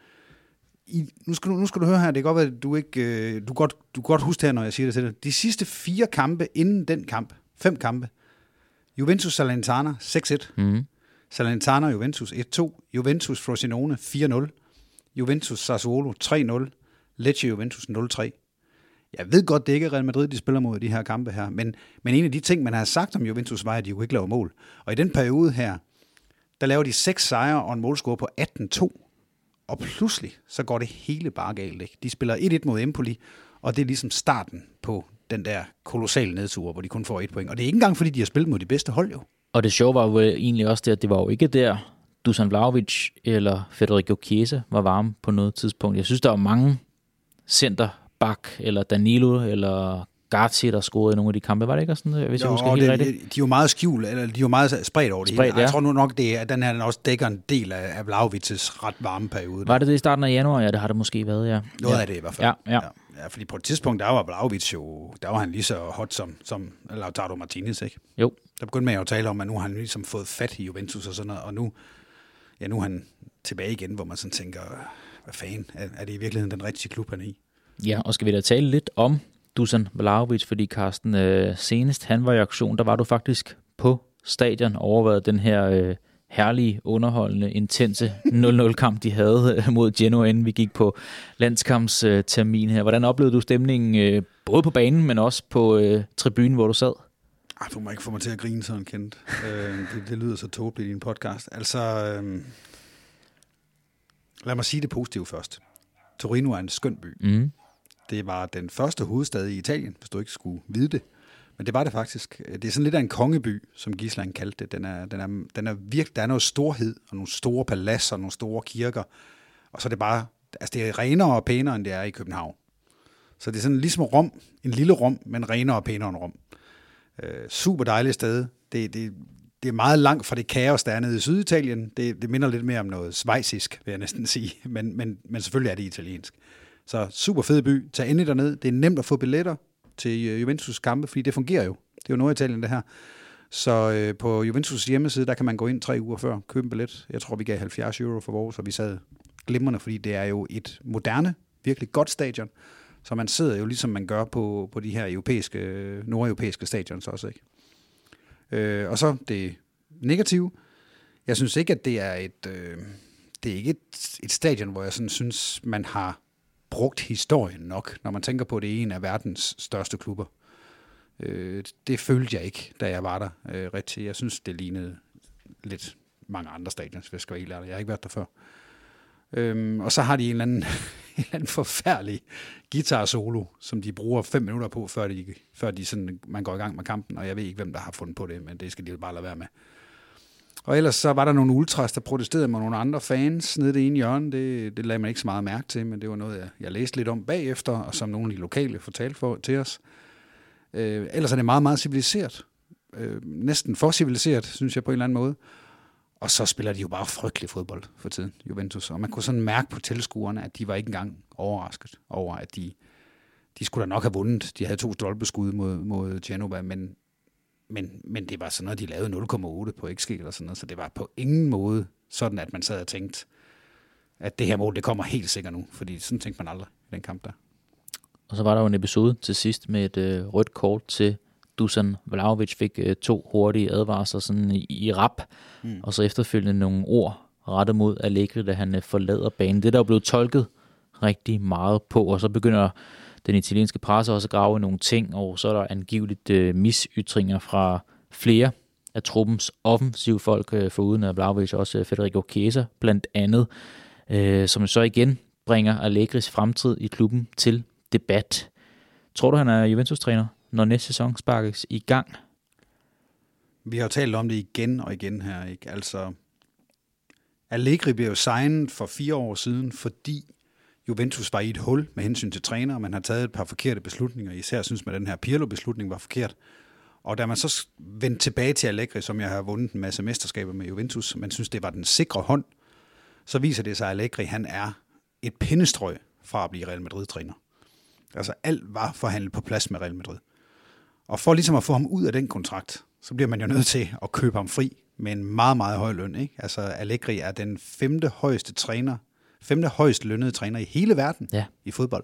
Nu skal du høre her, det kan godt være, at du ikke... Du godt huske her, når jeg siger det til dig. De sidste 4 kampe inden den kamp, 5 kampe, Juventus Salernitana 6-1, Salernitana Juventus 1-2, Juventus Frosinone 4-0, Juventus Sassuolo 3-0, Lecce Juventus 0-3. Jeg ved godt, det ikke er Real Madrid, de spiller mod de her kampe her, men en af de ting, man har sagt om Juventus, var, at de jo ikke laver mål. Og i den periode her, der laver de 6 sejre og en målscore på 18-2. Og pludselig, så går det hele bare galt, ikke? De spiller 1-1 mod Empoli, og det er ligesom starten på den der kolossale nedtur, hvor de kun får 1 point. Og det er ikke engang, fordi de har spillet mod de bedste hold, jo. Og det sjove var jo egentlig også det, at det var jo ikke der, Dusan Vlahovic eller Federico Chiesa var varme på noget tidspunkt. Jeg synes, der var mange centerbak, eller Danilo, eller Gatti, der scorede i nogle af de kampe. Var det ikke sådan, hvis jeg husker helt rigtigt? De er jo meget skjult, eller de er jo meget spredt over det hele. Ja. Jeg tror nu nok, at den her også dækker en del af Vlahovics ret varme periode. Var det i starten af januar? Ja, det har det måske været, ja. Noget af det i hvert fald. Ja. Ja, fordi på et tidspunkt, der var Vlahovic jo, der var han lige så hot som Lautaro Martinez, ikke? Jo. Der begyndte man jo at tale om, at nu har han ligesom fået fat i Juventus og sådan noget, og nu er han tilbage igen, hvor man sådan tænker, hvad fanden, er det i virkeligheden den rigtige klub, han er i? Ja, og skal vi da tale lidt om Dusan Vlahovic, fordi Carsten, senest han var i aktion, der var du faktisk på stadion overvejet den her herlige, underholdende, intense 0-0-kamp, de havde mod Genoa, inden vi gik på landskampstermin her. Hvordan oplevede du stemningen, både på banen, men også på tribunen, hvor du sad? Du må ikke få mig til at grine sådan, Kent. Det lyder så tåbeligt i en podcast. Altså, lad mig sige det positive først. Torino er en skøn by. Det var den første hovedstad i Italien, hvis du ikke skulle vide det. Men det var det faktisk. Det er sådan lidt af en kongeby, som Gisland kaldte det. Den er virkelig, der er noget storhed, og nogle store paladser, og nogle store kirker. Og så er det bare, altså det er renere og pænere, end det er i København. Så det er sådan ligesom Rom, en lille Rom, men renere og pænere end Rom. Super dejligt sted. Det er meget langt fra det kaos, der er nede i Syditalien. Det minder lidt mere om noget schweizisk, vil jeg næsten sige. Men selvfølgelig er det italiensk. Så super fed by. Tag endelig derned. Det er nemt at få billetter til Juventus kampe, fordi det fungerer jo. Det er jo Norditalien, det her. Så på Juventus hjemmeside, der kan man gå ind 3 uger før, købe en billet. Jeg tror, vi gav 70 euro for vores, og vi sad glimrende, fordi det er jo et moderne, virkelig godt stadion. Så man sidder jo ligesom man gør på de her nordeuropæiske stadions også, ikke? Og så det negative. Jeg synes ikke, at det er et stadion, hvor jeg sådan synes, man har brugt historien nok, når man tænker på, at det er en af verdens største klubber. Det følte jeg ikke, da jeg var der rigtig. Jeg synes, det lignede lidt mange andre stadions, hvis jeg skal være helt ærlig. Jeg har ikke været der før. Og så har de en eller anden forfærdelig guitar-solo, som de bruger 5 minutter på, før de sådan, man går i gang med kampen, og jeg ved ikke, hvem der har fundet på det, men det skal de jo bare lade være med. Og ellers så var der nogle ultras, der protesterede med nogle andre fans nede i det ene hjørne. Det lagde man ikke så meget mærke til, men det var noget, jeg læste lidt om bagefter, og som nogle af de lokale fortalte til os. Ellers er det meget, meget civiliseret. Næsten for civiliseret, synes jeg på en eller anden måde. Og så spiller de jo bare frygtelig fodbold for tiden, Juventus. Og man kunne sådan mærke på tilskuerne, at de var ikke engang overrasket over, at de skulle da nok have vundet. De havde 2 stolpeskud mod Genova, men det var sådan noget, de lavede 0,8 på XG eller sådan noget, så det var på ingen måde sådan, at man sad og tænkte, at det her mål, det kommer helt sikkert nu, fordi sådan tænkte man aldrig i den kamp der. Og så var der jo en episode til sidst med et rødt kort til Dusan Vlahovic, fik 2 hurtige advarsler sådan i rap, og så efterfølgende nogle ord rettet mod Allegri, da han forlader banen. Det der er blevet tolket rigtig meget på, og så begynder den italienske presse også at grave nogle ting, og så er der angiveligt misytringer fra flere af truppens offensive folk, foruden af Vlahovic, også Federico Chiesa blandt andet, som så igen bringer Allegris fremtid i klubben til debat. Tror du, han er Juventus-træner, når næste sæson sparkes i gang? Vi har jo talt om det igen og igen her, ikke? Altså, Allegri blev jo signet for 4 år siden, fordi Juventus var i et hul med hensyn til træner, og man har taget et par forkerte beslutninger, især synes man, at den her Pirlo-beslutning var forkert. Og da man så vendte tilbage til Allegri, som jeg har vundet en masse mesterskaber med Juventus, man synes, det var den sikre hånd, så viser det sig, at Allegri, han er et pindestrøg fra at blive Real Madrid-træner. Altså alt var forhandlet på plads med Real Madrid. Og for ligesom at få ham ud af den kontrakt, så bliver man jo nødt til at købe ham fri med en meget, meget høj løn. Ikke? Altså Allegri er den femte højst lønnede træner i hele verden i fodbold.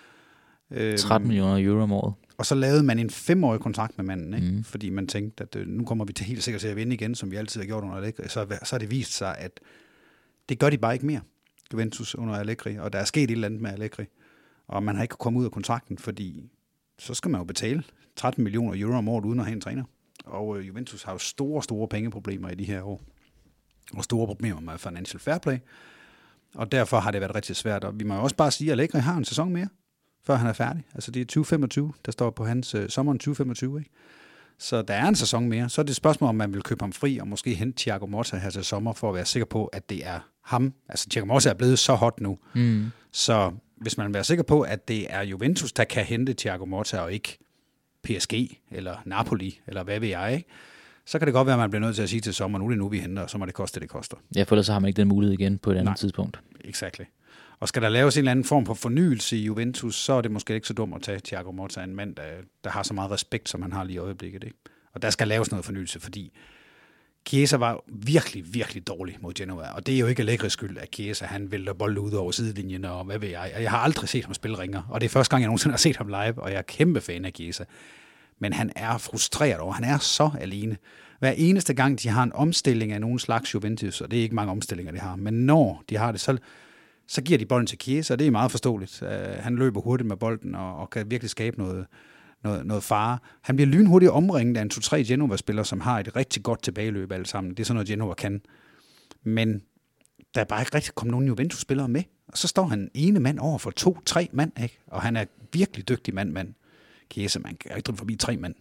13 millioner euro om året. Og så lavede man en 5-årig kontrakt med manden, ikke? Fordi man tænkte, at nu kommer vi til helt sikkert til at vinde igen, som vi altid har gjort under Allegri. Så har det vist sig, at det gør de bare ikke mere, Juventus under Allegri, og der er sket et eller andet med Allegri, og man har ikke kommet ud af kontrakten, fordi så skal man jo betale 13 millioner euro om året uden at have en træner. Og Juventus har jo store pengeproblemer i de her år, og store problemer med financial fair play, og derfor har det været rigtig svært. Og vi må jo også bare sige, at Allegri har en sæson mere, før han er færdig. Altså det er 2025, der står på hans sommeren 2025, ikke? Så der er en sæson mere. Så er det et spørgsmål, om man vil købe ham fri, og måske hente Thiago Motta her til sommer, for at være sikker på, at det er ham. Altså Thiago Motta er blevet så hot nu. Så hvis man vil være sikker på, at det er Juventus, der kan hente Thiago Motta, og ikke PSG, eller Napoli, eller hvad ved jeg, ikke? Så kan det godt være, at man bliver nødt til at sige til sommer, nu er det nu, vi henter, og så må det koste, det koster. Ja, for ellers har man ikke den mulighed igen på et andet tidspunkt. Exakt. Og skal der laves en eller anden form for fornyelse i Juventus, så er det måske ikke så dumt at tage Thiago Motta, en mand, der har så meget respekt, som han har lige i øjeblikket. Ikke? Og der skal laves noget fornyelse, fordi Chiesa var virkelig dårlig mod Genoa. Og det er jo ikke Allegris skyld, at Chiesa han vælter bolden ud over sidelinjen, og hvad ved jeg. Jeg har aldrig set ham spille ringer, og det er første gang, jeg nogensinde har set ham live, og jeg er kæmpe fan af Chiesa. Men han er frustreret over, han er så alene. Hver eneste gang, de har en omstilling af nogen slags Juventus, og det er ikke mange omstillinger, de har, men når de har det, så giver de bolden til Chiesa, og det er meget forståeligt. Han løber hurtigt med bolden, og kan virkelig skabe noget fare. Han bliver lynhurtigt omringet af en 2-3 Genova-spillere, som har et rigtig godt tilbageløb alle sammen. Det er sådan noget, Genova kan. Men der er bare ikke rigtig kommet nogen Juventus-spillere med. Og så står han ene mand over for 2-3 mand, ikke? Og han er virkelig dygtig mand. Chiesa, man kan ikke drive forbi 3 mand.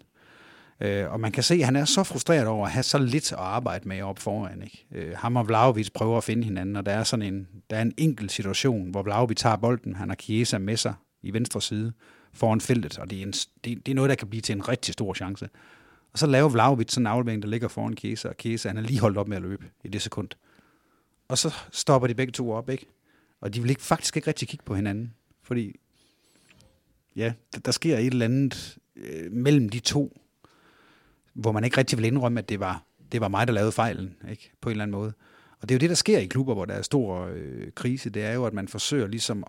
Og man kan se, at han er så frustreret over at have så lidt at arbejde med op foran. Ikke? Ham og Vlahovic prøver at finde hinanden, og der er en enkelt situation, hvor Vlahovic tager bolden, han har Chiesa med sig i venstre side foran feltet, og det er noget, der kan blive til en rigtig stor chance. Og så laver Vlahovic sådan en aflevering, der ligger foran Chiesa, og Chiesa han er lige holdt op med at løbe i det sekund. Og så stopper de begge to op, ikke? Og de vil faktisk ikke rigtig kigge på hinanden, fordi ja, der sker et eller andet mellem de to, hvor man ikke rigtig vil indrømme, at det var mig, der lavede fejlen, ikke? På en eller anden måde. Og det er jo det, der sker i klubber, hvor der er stor krise. Det er jo, at man forsøger ligesom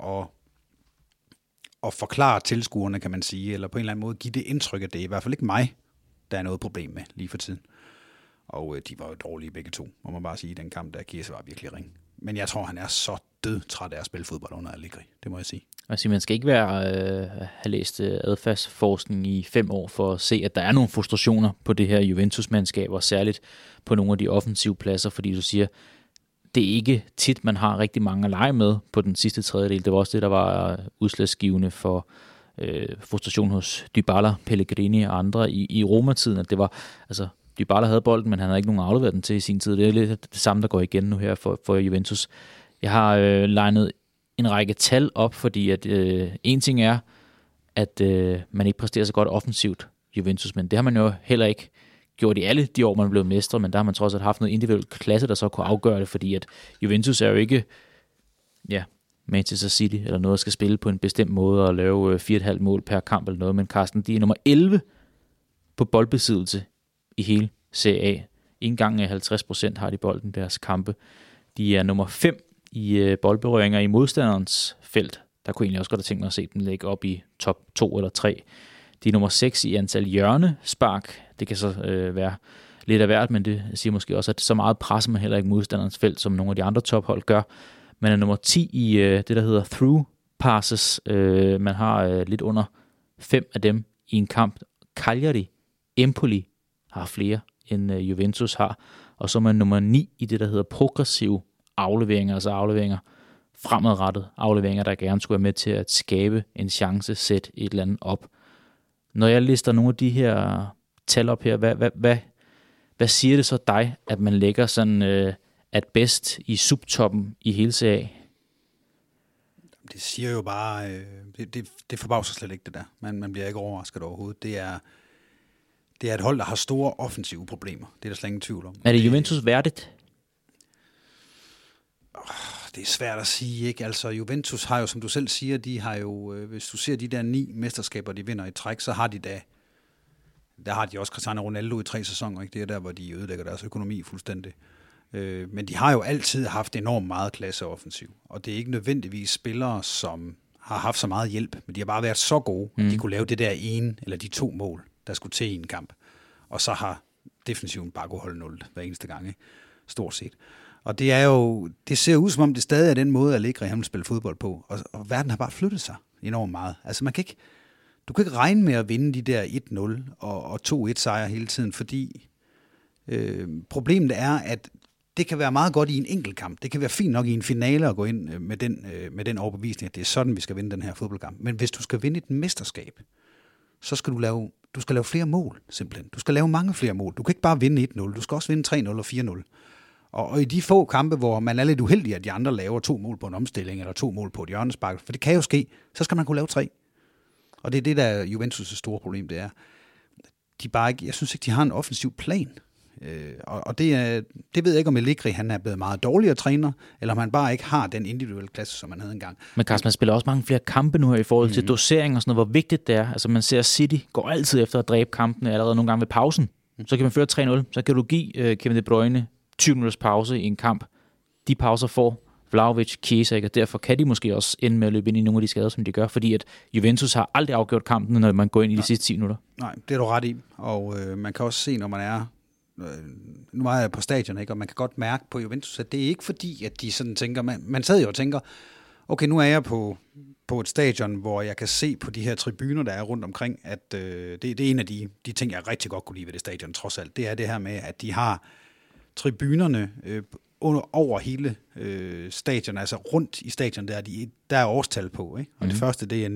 at forklare tilskuerne, kan man sige, eller på en eller anden måde give det indtryk, at det er i hvert fald ikke mig, der er noget problem med lige for tiden. Og de var jo dårlige begge to, må man bare sige, i den kamp, der Chiesa var virkelig ring. Men jeg tror, han er så dødtræt af at spille fodbold under Allegri. Det må jeg sige. Altså, man skal ikke have læst adfærdsforskning i 5 år for at se, at der er nogle frustrationer på det her Juventus-mandskab, og særligt på nogle af de offensive pladser, fordi du siger, det er ikke tit, man har rigtig mange at lege med på den sidste tredjedel. Det var også det, der var udslagsgivende for frustration hos Dybala, Pellegrini og andre i Roma-tiden, at det var, altså, Dybala havde bolden, men han havde ikke nogen afleveret den til i sin tid. Det er lidt det samme, der går igen nu her for Juventus. Jeg har legnet en række tal op, fordi at en ting er, at man ikke præsterer så godt offensivt Juventus, men det har man jo heller ikke gjort i alle de år, man blev mestre, men der har man trods alt haft noget individuelt klasse, der så kunne afgøre det, fordi at Juventus er jo ikke Manchester City eller noget, der skal spille på en bestemt måde og lave 4,5 mål per kamp eller noget, men Carsten, de er nummer 11 på boldbesiddelse i hele Serie A. En gang 50% har de bolden deres kampe. De er nummer 5 i boldberøringer i modstanderens felt. Der kunne jeg egentlig også godt have tænkt mig at se dem ligge op i top 2 eller 3. De er nummer 6 i antal hjørnespark. Det kan så være lidt af hvert, men det siger måske også, at så meget presser man heller ikke modstanderens felt, som nogle af de andre tophold gør. Man er nummer 10 i det, der hedder through passes. Man har lidt under 5 af dem i en kamp. Cagliari, Empoli har flere end Juventus har. Og så er man nummer 9 i det, der hedder progressive afleveringer, altså afleveringer fremadrettet, afleveringer, der gerne skulle være med til at skabe en chance, sætte et eller andet op. Når jeg lister nogle af de her tal op her, hvad siger det så dig, at man lægger sådan at bedst i subtoppen i hele Serie A? Det siger jo bare, det forbavser slet ikke det der. Man bliver ikke overrasket overhovedet. Det er et hold, der har store offensive problemer. Det er der slet ingen tvivl om. Er det Juventus værdigt? Det er svært at sige, ikke? Altså, Juventus har jo, som du selv siger, de har jo, hvis du ser de der 9 mesterskaber, de vinder i træk, så har de der har de også Cristiano Ronaldo i 3 sæsoner, ikke? Det er der, hvor de ødelægger deres økonomi fuldstændig. Men de har jo altid haft enormt meget klasse offensiv, og det er ikke nødvendigvis spillere, som har haft så meget hjælp, men de har bare været så gode, at de kunne lave det der ene eller de 2 mål, der skulle til i en kamp. Og så har defensiven bare kunne holde 0 hver eneste gang, ikke? Stort set. Og det ser ud som om det stadig er den måde, Allegri han vil spille fodbold på, og verden har bare flyttet sig enormt meget. Altså du kan ikke regne med at vinde de der 1-0 og 2-1 sejre hele tiden, fordi problemet er, at det kan være meget godt i en enkelt kamp. Det kan være fint nok i en finale at gå ind med den overbevisning, at det er sådan, vi skal vinde den her fodboldkamp. Men hvis du skal vinde et mesterskab, så skal du skal lave flere mål, simpelthen. Du skal lave mange flere mål. Du kan ikke bare vinde 1-0. Du skal også vinde 3-0 og 4-0. Og i de få kampe, hvor man er lidt uheldig, at de andre laver 2 mål på en omstilling, eller 2 mål på et hjørnespark, for det kan jo ske, så skal man kunne lave 3. Og det er det, der er Juventus' store problem, det er. Jeg synes ikke, de har en offensiv plan. Og det ved jeg ikke, om Allegri han er blevet meget dårligere træner, eller om han bare ikke har den individuelle klasse, som han havde engang. Men Carsten, man spiller også mange flere kampe nu her i forhold til dosering og sådan noget, hvor vigtigt det er. Altså man ser, City går altid efter at dræbe kampene allerede nogle gange ved pausen. Så kan man føre 3-0, så kan du give Kevin De Bruyne 20 minutters pause i en kamp. De pauser får Vlahovic, Chiesa, og derfor kan de måske også ende med at løbe ind i nogle af de skader, som de gør, fordi at Juventus har aldrig afgjort kampen, når man går ind i de sidste 10 minutter. Nej, det er du ret i, og man kan også se, når man er nu er jeg på stadion, ikke? Og man kan godt mærke på Juventus, at det er ikke fordi, at de sådan tænker, man sad jo og tænker, okay, nu er jeg på et stadion, hvor jeg kan se på de her tribuner, der er rundt omkring, at det er en af de ting, jeg rigtig godt kunne lide ved det stadion, trods alt. Det er det her med, at de har tribunerne over hele stadion, altså rundt i stadion, der er årstal på, ikke? Og det første, det er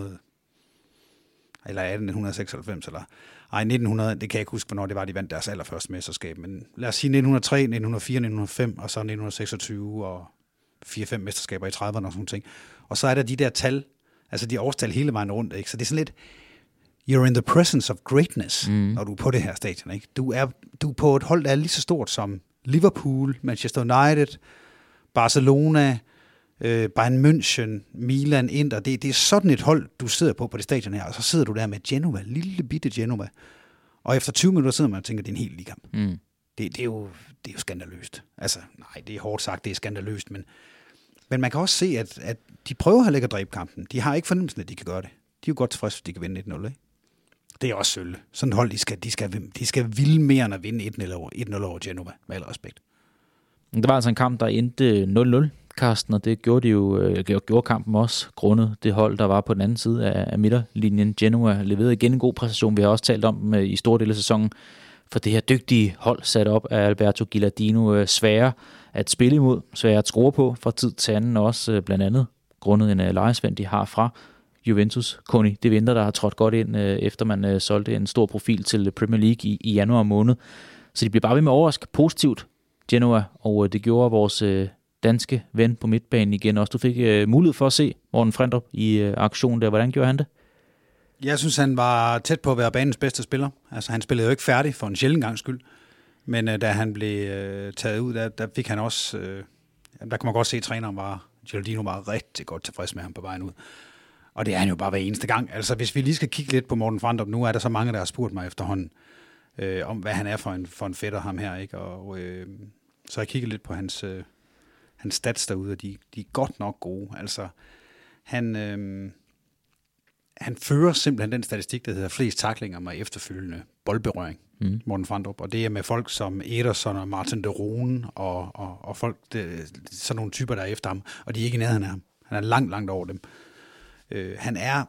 1996, eller 1900, det kan jeg ikke huske, hvornår det var, de vandt deres allerførste mesterskab, men lad os sige 1903, 1904, 1905, og så 1926, og 4-5 mesterskaber i 30'erne og sådan ting. Og så er der de der tal, altså de årstal hele vejen rundt, ikke? Så det er sådan lidt, you're in the presence of greatness, når du er på det her stadion, ikke? Du er på et hold, der er lige så stort som Liverpool, Manchester United, Barcelona, Bayern München, Milan, Inter. Det er sådan et hold, du sidder på det stadion her, og så sidder du der med Genoa, lille bitte Genoa. Og efter 20 minutter sidder man og tænker, det er en helt lige kamp. Det er jo skandaløst. Altså, nej, det er hårdt sagt, det er skandaløst, men man kan også se, at de prøver at lægge at dræbe kampen. De har ikke fornemmelsen, at de kan gøre det. De er jo godt tilfredse, hvis de kan vinde 1-0, ikke? Det er også sølle. Sådan et hold, de skal ville mere end at vinde 1-0 over Genoa, med al respekt. Det var altså en kamp, der endte 0-0, Carsten, og det gjorde kampen også, grundet det hold, der var på den anden side af midterlinjen. Genoa leverede igen en god præstation. Vi har også talt om i store dele af sæsonen, for det her dygtige hold sat op af Alberto Gilardino, svære at spille imod, svære at score på fra tid til anden, også blandt andet grundet en lejesvend, de har fra Juventus. Koni, det venter, der har trådt godt ind, efter man solgte en stor profil til Premier League i januar måned. Så de bliver bare ved med at overraske positivt, Genoa, og det gjorde vores danske ven på midtbanen igen også. Du fik mulighed for at se Morten Frendrup i aktion der. Hvordan gjorde han det? Jeg synes, han var tæt på at være banens bedste spiller. Altså, han spillede jo ikke færdig for en sjælden gangs skyld. Men da han blev taget ud, der fik han også... der kan man godt se, at træneren Gilardino var rigtig godt tilfreds med ham på vejen ud. Og det er han jo bare hver eneste gang. Altså, hvis vi lige skal kigge lidt på Morten Frendrup, nu er der så mange, der har spurgt mig efterhånden, om hvad han er for en fætter, ham her, ikke? Og så jeg kigget lidt på hans stats derude, og de er godt nok gode. Altså, han fører simpelthen den statistik, der hedder flest tacklinger med efterfølgende boldberøring, Morten Frendrup. Og det er med folk som Ederson og Martin de Roon og folk, sådan nogle typer, der er efter ham, og de er ikke i nærheden af ham. Han er langt, langt over dem. Han er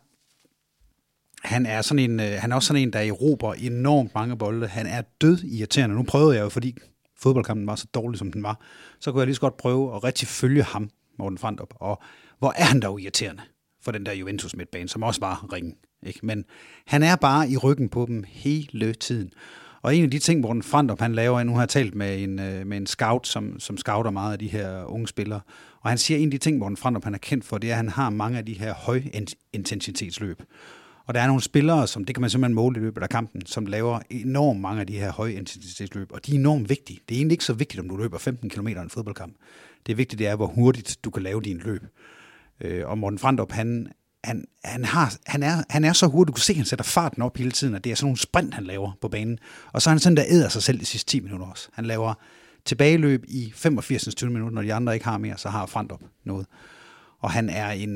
også sådan en, der erobrer enormt mange bolde. Han er død irriterende. Nu prøvede jeg jo, fordi fodboldkampen var så dårlig, som den var, så kunne jeg lige så godt prøve at rigtig følge ham, Morten Frendrup. Og hvor er han dog irriterende for den der Juventus midtbane, som også var ringen, ikke? Men han er bare i ryggen på dem hele tiden. Og en af de ting, Morten Frandrup han laver, nu har jeg talt med en scout, som scouter meget af de her unge spillere, og han siger, at en af de ting, Morten Frandrup han er kendt for, det er, at han har mange af de her højintensitetsløb. Og der er nogle spillere, som det kan man simpelthen måle i løbet af kampen, som laver enormt mange af de her højintensitetsløb, og de er enormt vigtige. Det er egentlig ikke så vigtigt, om du løber 15 km i en fodboldkamp. Det vigtige er, hvor hurtigt du kan lave din løb. Og Morten Frandrup, han er så hurtig, du kan se, at han sætter farten op hele tiden, og det er sådan nogle sprint, han laver på banen. Og så er han sådan, der æder sig selv de sidste 10 minutter også. Han laver tilbageløb i 85-20 minutter, når de andre ikke har mere, så har Frandrup noget. Og han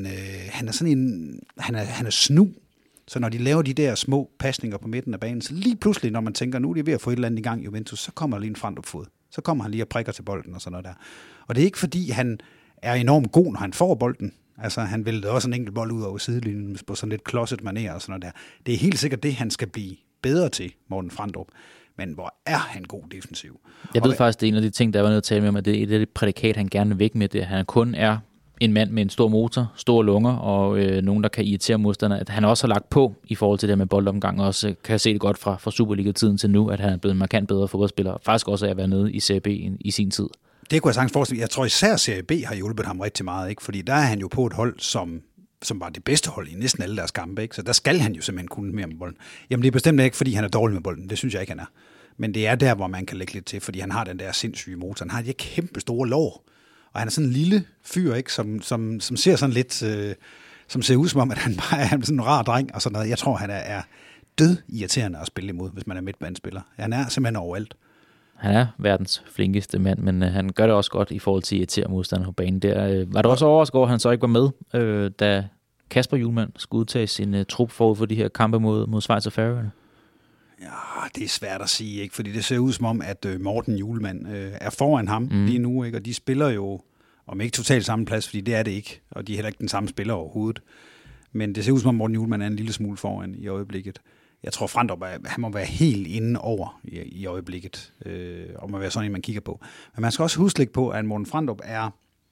er snu. Så når de laver de der små pasninger på midten af banen, så lige pludselig, når man tænker, nu er de ved at få et eller andet i gang i Juventus, så kommer der lige en Frandrup-fod. Så kommer han lige og prikker til bolden og sådan noget der. Og det er ikke fordi, han er enormt god, når han får bolden. Altså, han vælter også en enkelt bold ud over sidelinjen på sådan lidt klodset manér og sådan noget der. Det er helt sikkert det, han skal blive bedre til, Morten Frandrup. Men hvor er han god defensiv? Jeg ved faktisk, det er en af de ting, der var nødt at tale med om, at det er et af de prædikat, han gerne vil væk med det. Han kun er en mand med en stor motor, store lunger og nogen, der kan irritere modstandere. At han også har lagt på i forhold til det med boldomgang, og også kan se det godt fra Superliga-tiden til nu, at han er blevet en markant bedre fodboldspiller, og faktisk også at være nede i Serie B i sin tid. Det kunne jeg sagtens forestille. Jeg tror især Serie B har hjulpet ham rigtig meget, ikke? Fordi der er han jo på et hold, som var det bedste hold i næsten alle deres kampe, ikke? Så der skal han jo simpelthen kunne mere med bolden. Jamen det er bestemt ikke, fordi han er dårlig med bolden. Det synes jeg ikke, han er. Men det er der, hvor man kan lægge lidt til, fordi han har den der sindssyge motor. Han har de kæmpe store lår. Og han er sådan en lille fyr, ikke? Som ser sådan lidt, som ser ud som om, at han bare er sådan en rar dreng og sådan noget. Jeg tror, han er død irriterende at spille imod, hvis man er midtbanespiller. Han er simpelthen overalt. Han er verdens flinkeste mand, men han gør det også godt i forhold til at irritere modstandere på banen. Der var det også overrasket over, at han så ikke var med, da Kasper Hjulmand skulle udtage sin trup forud for de her kampe mod Schweiz og Færøerne? Ja, det er svært at sige, ikke? Fordi det ser ud som om, at Morten Hjulmand er foran ham lige nu, ikke? Og de spiller jo, om ikke totalt samme plads, fordi det er det ikke, og de er heller ikke den samme spiller overhovedet. Men det ser ud som om, Morten Hjulmand er en lille smule foran i øjeblikket. Jeg tror, Frandrup, han må være helt inde over i øjeblikket, og må være sådan en, man kigger på. Men man skal også huske på, at Morten Frandrup er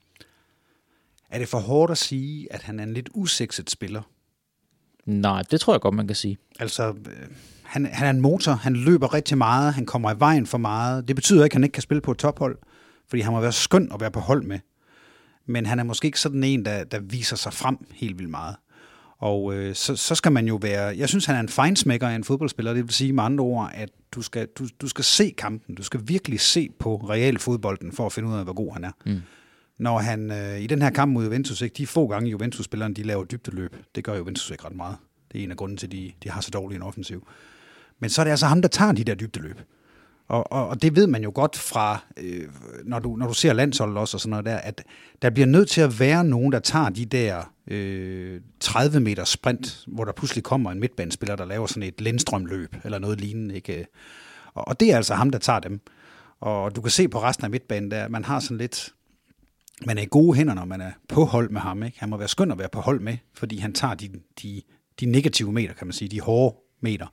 det for hårdt at sige, at han er en lidt usekset spiller? Nej, det tror jeg godt, man kan sige. Altså, han er en motor, han løber rigtig meget, han kommer i vejen for meget. Det betyder ikke, at han ikke kan spille på et tophold, fordi han må være skøn at være på hold med. Men han er måske ikke sådan en, der viser sig frem helt vildt meget. Og så skal man jo være... Jeg synes, han er en fejnsmækker af en fodboldspiller. Det vil sige med andre ord, at du skal se kampen. Du skal virkelig se på real fodbolden for at finde ud af, hvor god han er. Når han i den her kamp mod Juventus, ikke, de få gange Juventus-spillerne, de laver dybdeløb. Det gør Juventus ikke ret meget. Det er en af grunden til, de har så dårlig en offensiv. Men så er det altså ham, der tager de der dybdeløb. Og det ved man jo godt fra, når du ser landsholdet også og sådan noget der, at der bliver nødt til at være nogen, der tager de der 30 meter sprint, hvor der pludselig kommer en midtbanespiller, der laver sådan et Lindstrøm-løb eller noget lignende. Ikke? Og det er altså ham, der tager dem. Og du kan se på resten af midtbanen der, man har sådan lidt... Man er i gode hænder, når man er på hold med ham. Ikke? Han må være skøn at være på hold med, fordi han tager de negative meter, kan man sige, de hårde meter.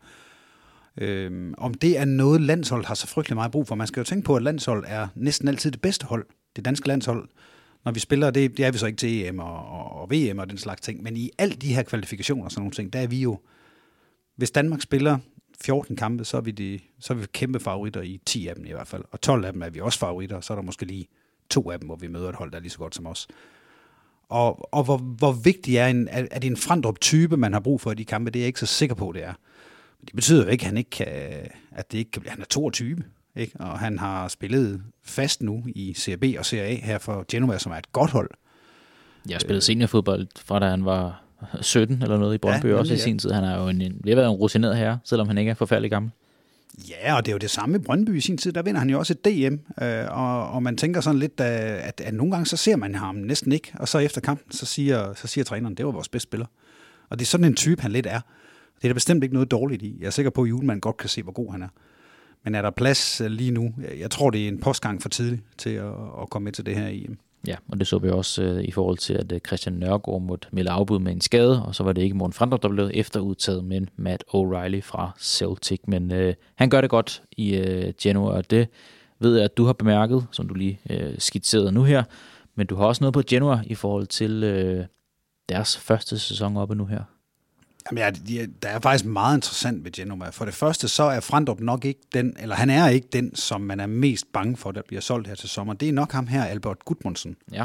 Om det er noget, landshold har så frygtelig meget brug for. Man skal jo tænke på, at landshold er næsten altid det bedste hold. Det danske landshold, når vi spiller, det er vi så ikke til EM og VM og den slags ting, men i alle de her kvalifikationer og sådan nogle ting, der er vi jo, hvis Danmark spiller 14 kampe, så er vi kæmpe favoritter i 10 af dem i hvert fald, og 12 af dem er vi også favoritter, så er der måske lige 2 af dem, hvor vi møder et hold, der er lige så godt som os. Og hvor vigtig er det en Frandrup-type, man har brug for i de kampe, det er jeg ikke så sikker på, det er. Det betyder jo ikke, at det ikke kan blive. Han er 22, ikke? Og han har spillet fast nu i Serie B og Serie A her for Genoa, som er et godt hold. Jeg har spillet seniorfodbold fra da han var 17 eller noget i Brøndby også i sin tid. Han er jo ved at være en rutineret herre, selvom han ikke er forfærdelig gammel. Ja, og det er jo det samme i Brøndby i sin tid. Der vinder han jo også et DM, og man tænker sådan lidt, at nogle gange så ser man ham næsten ikke, og så efter kampen, så siger træneren, det var vores bedste spiller. Og det er sådan en type, han lidt er. Det er der bestemt ikke noget dårligt i. Jeg er sikker på, at Hjulmand godt kan se, hvor god han er. Men er der plads lige nu? Jeg tror, det er en postgang for tidligt til at komme med til det her EM. Ja, og det så vi også i forhold til, at Christian Nørgaard måtte melde afbud med en skade, og så var det ikke Morten Frandrup, der blev efterudtaget, men Matt O'Reilly fra Celtic. Men han gør det godt i Genoa, og det ved jeg, at du har bemærket, som du lige skitserede nu her. Men du har også noget på Genoa i forhold til deres første sæson oppe nu her. Jamen, der er faktisk meget interessant ved Genova. For det første, så er Frandrup nok ikke den, eller han er ikke den, som man er mest bange for, der bliver solgt her til sommer. Det er nok ham her, Albert Gudmundsen. Ja.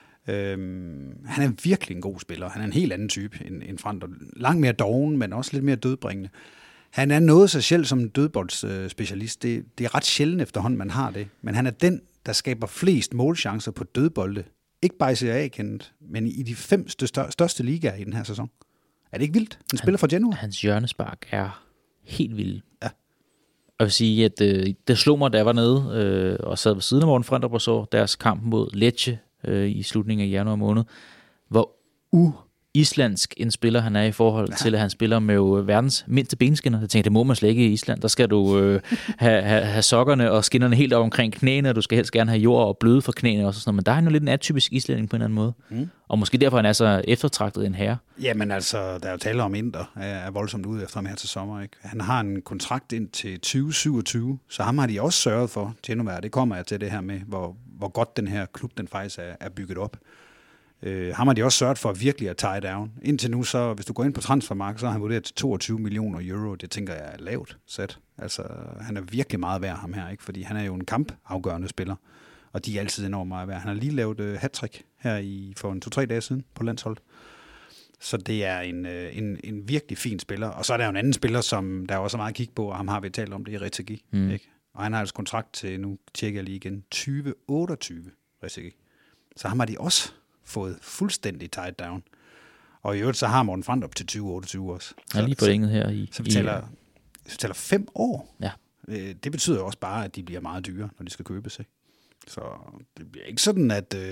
Han er virkelig en god spiller. Han er en helt anden type end Frandrup. Langt mere doven, men også lidt mere dødbringende. Han er noget sig selv som en dødboldsspecialist. Det er ret sjældent efterhånden, man har det. Men han er den, der skaber flest målchancer på dødbolde. Ikke bare i Serie A, kendt, men i de 5 største ligaer i den her sæson. Er det ikke vildt? Han spiller for Genoa. Hans hjørnespark er helt vild. Ja. Jeg vil sige, at det slog mig, da jeg var nede og sad ved siden af Morten Frandrup og så deres kamp mod Lecce i slutningen af januar måned, hvor islandsk en spiller han er i forhold til, at han spiller med verdens mindste benskinner. Jeg tænkte, det må man slet ikke i Island. Der skal du have sokkerne og skinnerne helt op omkring knæene, og du skal helst gerne have jord og bløde for knæene også. Sådan. Men der er han jo lidt en atypisk islænding på en eller anden måde. Mm. Og måske derfor han er så eftertragtet en herre. Jamen altså, der er jo tale om Inter, er voldsomt ude efter ham her til sommer. Ikke? Han har en kontrakt ind til 2027, så ham har de også sørget for. Genova, det kommer jeg til det her med, hvor godt den her klub den faktisk er bygget op. Ham har de også sørget for virkelig at tie down. Indtil nu, så hvis du går ind på transfermarkedet, så har han vurderet til 22 millioner euro. Det tænker jeg er lavt sat. Altså, han er virkelig meget værd, ham her, ikke? Fordi han er jo en kampafgørende spiller, og de er altid enormt meget værd. Han har lige lavet hattrick her for en 2-3 dage siden på landsholdet. Så det er en virkelig fin spiller. Og så er der jo en anden spiller, som der er også meget at kigge på, og ham har vi talt om, det er Retegui. Ikke? Og han har altså kontrakt til, nu tjekker jeg lige igen, 2028 Retegui. Så ham har de også fået fuldstændig tied down. Og i øvrigt, så har Morten Frandrup til 2028 også. Han er lige forlænget her i... Så vi taler 5 år. Ja. Det betyder også bare, at de bliver meget dyre, når de skal købes. Ikke? Så det bliver ikke sådan,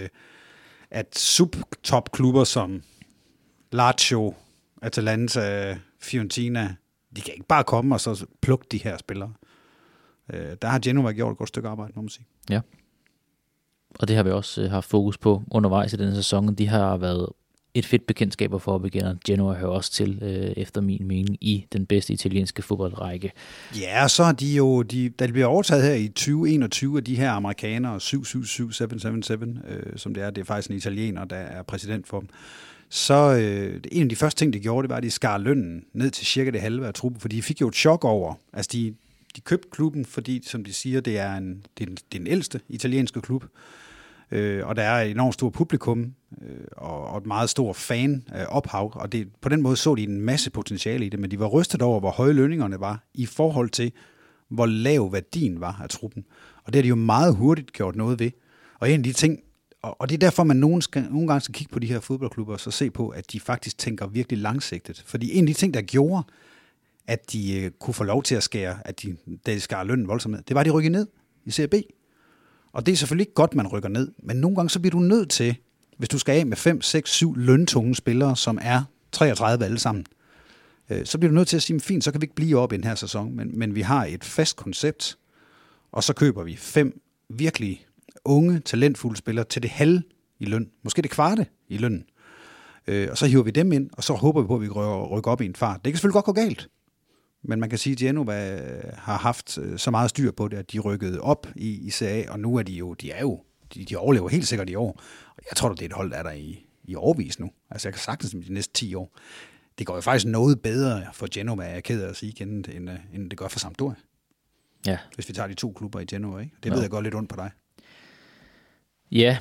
at subtopklubber som Lazio, Atalanta, Fiorentina, de kan ikke bare komme og så plukke de her spillere. Der har Genova gjort et godt stykke arbejde, må man sige. Ja. Og det har vi også haft fokus på undervejs i denne sæson. De har været et fedt bekendtskaber for opbegyndere. Genoa hører også til, efter min mening, i den bedste italienske fodboldrække. Ja, så er de jo, da de bliver overtaget her i 2021 af de her amerikanere, 777, som det er faktisk en italiener, der er præsident for dem. Så en af de første ting, de gjorde, det var, at de skar lønnen ned til cirka det halve af truppen, for de fik jo et chok over. Altså, de købte klubben, fordi, som de siger, det er den ældste italienske klub, og der er et enormt stort publikum, og et meget stort fan-ophav, og på den måde så de en masse potentiale i det, men de var rystet over, hvor høje lønningerne var, i forhold til, hvor lav værdien var af truppen. Og det har de jo meget hurtigt gjort noget ved. Og en af de ting, og det er derfor, man nogle gange skal kigge på de her fodboldklubber, og så se på, at de faktisk tænker virkelig langsigtet. Fordi en af de ting, der gjorde, at de kunne få lov til at skære, at de skar lønnen voldsomt ned, det var, at de rykkede ned i Serie B. Og det er selvfølgelig ikke godt, man rykker ned, men nogle gange så bliver du nødt til, hvis du skal af med 5, 6, 7 løntunge spillere, som er 33 alle sammen, så bliver du nødt til at sige, fint, så kan vi ikke blive op i den her sæson, men vi har et fast koncept, og så køber vi 5 virkelig unge, talentfulde spillere til det halve i løn, måske det kvarte i lønnen. Og så hiver vi dem ind, og så håber vi på, at vi rykker op i en fart. Det kan selvfølgelig godt gå galt, men man kan sige, at Genova har haft så meget styr på det, at de rykkede op i Serie A, og nu er de overlever helt sikkert i år. Og jeg tror, det er et hold, der er der i årvis nu. Altså jeg kan sagtens de næste 10 år. Det går jo faktisk noget bedre for Genova, jeg er ked af at sige igen, end det gør for Sampdoria. Ja. Hvis vi tager de 2 klubber i Genova, ikke? Det ved jeg godt lidt ondt på dig. Ja,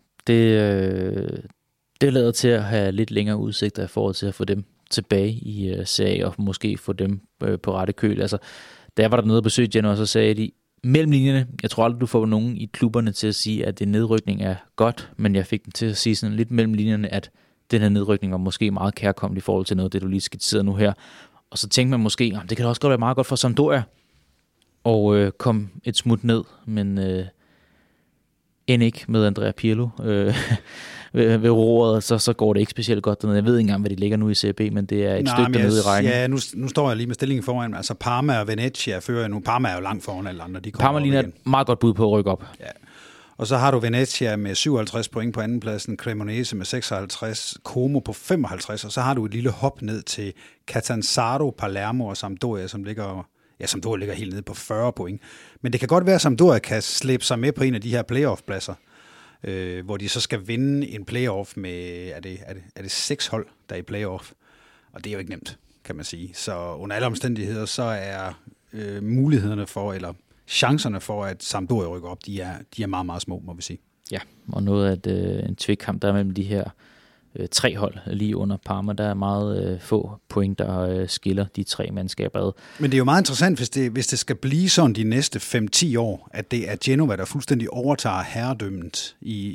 det lader til at have lidt længere udsigter i forhold til at få dem tilbage i Serie A, og måske få dem på rette køl. Altså, da jeg var dernede og besøgte Genoa, så sagde de, mellem linjerne, jeg tror aldrig, du får nogen i klubberne til at sige, at en nedrykning er godt, men jeg fik dem til at sige sådan lidt mellem linjerne, at den her nedrykning var måske meget kærkommen i forhold til noget, det du lige skitserede nu her. Og så tænkte man måske, det kan da også godt være meget godt for Sampdoria, og kom et smut ned, men end ikke med Andrea Pirlo ved roret, så går det ikke specielt godt dernede. Jeg ved ikke engang, hvad de ligger nu i Serie B, men det er et stykke dernede i rækken. Ja, nu står jeg lige med stillingen foran. Altså Parma og Venezia fører nu. Parma er jo langt foran alle andre. Parma ligner et meget godt bud på at rykke op. Ja. Og så har du Venezia med 57 point på andenpladsen, Cremonese med 56, Como på 55, og så har du et lille hop ned til Catanzaro, Palermo og Sampdoria, som Sampdoria ligger helt nede på 40 point. Men det kan godt være, at Sampdoria kan slæbe sig med på en af de her playoff-pladser, hvor de så skal vinde en playoff med, er det 6 hold, der er i playoff. Og det er jo ikke nemt. kan man sige. Så under alle omstændigheder, så er mulighederne for, eller chancerne for, at Sampdoria rykker op, de er meget, meget små, må vi sige. Ja, og noget af en tvikkamp, der er mellem de her 3 hold lige under Parma. Der er meget få point, der skiller de 3 mandskaber ad. Men det er jo meget interessant, hvis det skal blive sådan de næste 5-10 år, at det er Genova, der fuldstændig overtager herredømmet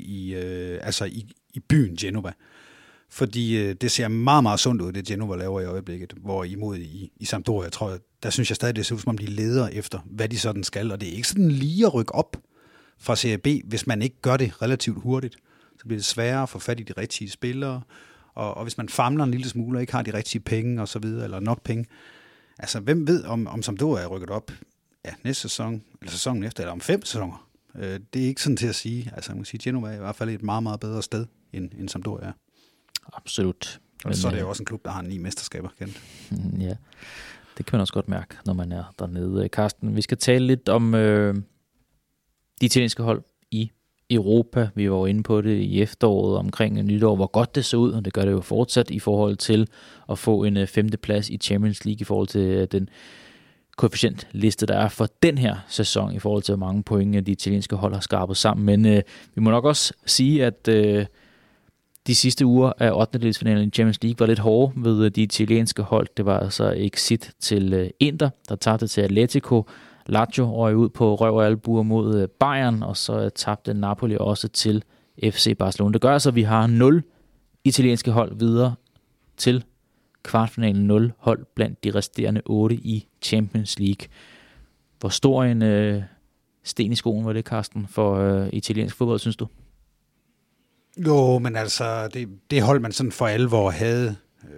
i byen Genova. Fordi det ser meget, meget sundt ud, det Genova laver i øjeblikket, hvorimod i Sampdoria, tror jeg, der synes jeg stadig, det ser ud som om de leder efter, hvad de sådan skal, og det er ikke sådan lige at rykke op fra Serie B, hvis man ikke gør det relativt hurtigt. Så bliver det sværere at få fat i de rigtige spillere, og hvis man famler en lille smule og ikke har de rigtige penge og så videre, eller nok penge. Altså, hvem ved, om Sampdoria er rykket op næste sæson, eller sæsonen efter, eller om 5 sæsoner. Det er ikke sådan til at sige. Altså, man kan sige, Genova er i hvert fald et meget, meget bedre sted, end Sampdoria er. Absolut. Og så er det jo også en klub, der har 9 mesterskaber kendt. Ja, det kan man også godt mærke, når man er dernede. Carsten, vi skal tale lidt om de italienske hold i Europa. Vi var jo inde på det i efteråret omkring nytår, hvor godt det så ud, og det gør det jo fortsat i forhold til at få en 5. plads i Champions League i forhold til den koefficientliste, der er for den her sæson i forhold til, hvor mange point de italienske hold har skrabet sammen. Men vi må nok også sige, at de sidste uger af 8. finalen i Champions League var lidt hårde ved de italienske hold. Det var altså exit til Inter, der tabte til Atletico. Lazio røg ud på røv og albuer mod Bayern, og så tabte Napoli også til FC Barcelona. Det gør altså, at vi har 0 italienske hold videre til kvartfinalen, 0 hold blandt de resterende 8 i Champions League. Hvor stor en sten i skoen var det, Carsten, for italiensk fodbold, synes du? Jo, men altså, det hold, man sådan for alvor havde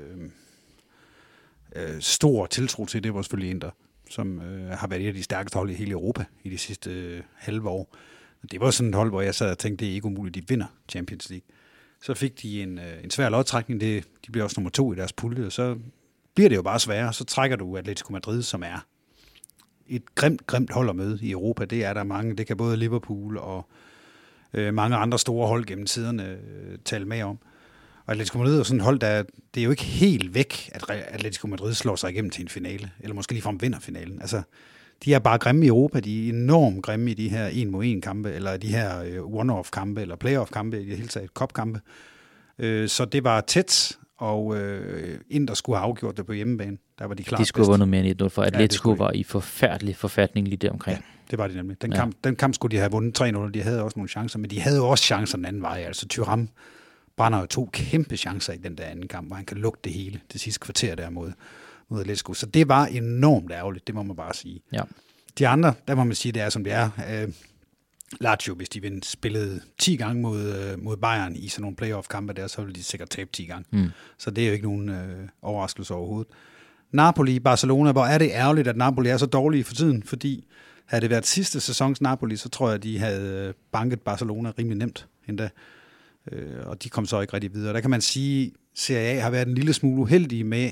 stor tiltro til, det var selvfølgelig Inter, som har været et af de stærkeste hold i hele Europa i de sidste halve år. Det var sådan et hold, hvor jeg sad og tænkte, det er ikke umuligt, de vinder Champions League. Så fik de en svær lodtrækning, de blev også nummer 2 i deres pulje, og så bliver det jo bare sværere. Så trækker du Atletico Madrid, som er et grimt hold at møde i Europa. Det er der mange, det kan både Liverpool og mange andre store hold gennem tiderne tale med om. Og Atletico Madrid er sådan et hold, det er jo ikke helt væk, at Atletico Madrid slår sig igennem til en finale, eller måske ligefrem vinder finalen. Altså, de er bare grimme i Europa, de er enormt grimme i de her 1-mod-1-kampe, eller de her one-off-kampe, eller play-off-kampe, i det hele taget cup-kampe. Så det var tæt, og Inter skulle have afgjort det på hjemmebane. Der var de klart bedst. De skulle have vundet mere end 1-0, for Atletico var i forfærdelig forfatning lige der omkring. Ja, det var de nemlig. Den kamp skulle de have vundet 3-0, de havde også nogle chancer, men de havde jo også chancer den anden vej. Altså Thuram brænder jo 2 kæmpe chancer i den der anden kamp, hvor han kan lukke det hele det sidste kvarter der mod Atletico. Så det var enormt ærgerligt, det må man bare sige. Ja. De andre, der må man sige, det er som det er. Lazio, hvis de spillede 10 gange mod Bayern i sådan nogle playoff-kampe der, så ville de sikkert tabe 10 gange. Så det er jo ikke nogen overraskelse overhovedet. Napoli, Barcelona, hvor er det ærgerligt, at Napoli er så dårlige for tiden, fordi havde det været sidste sæsons Napoli, så tror jeg, at de havde banket Barcelona rimelig nemt endda. Og de kom så ikke rigtig videre. Der kan man sige, at Serie A har været en lille smule uheldige med,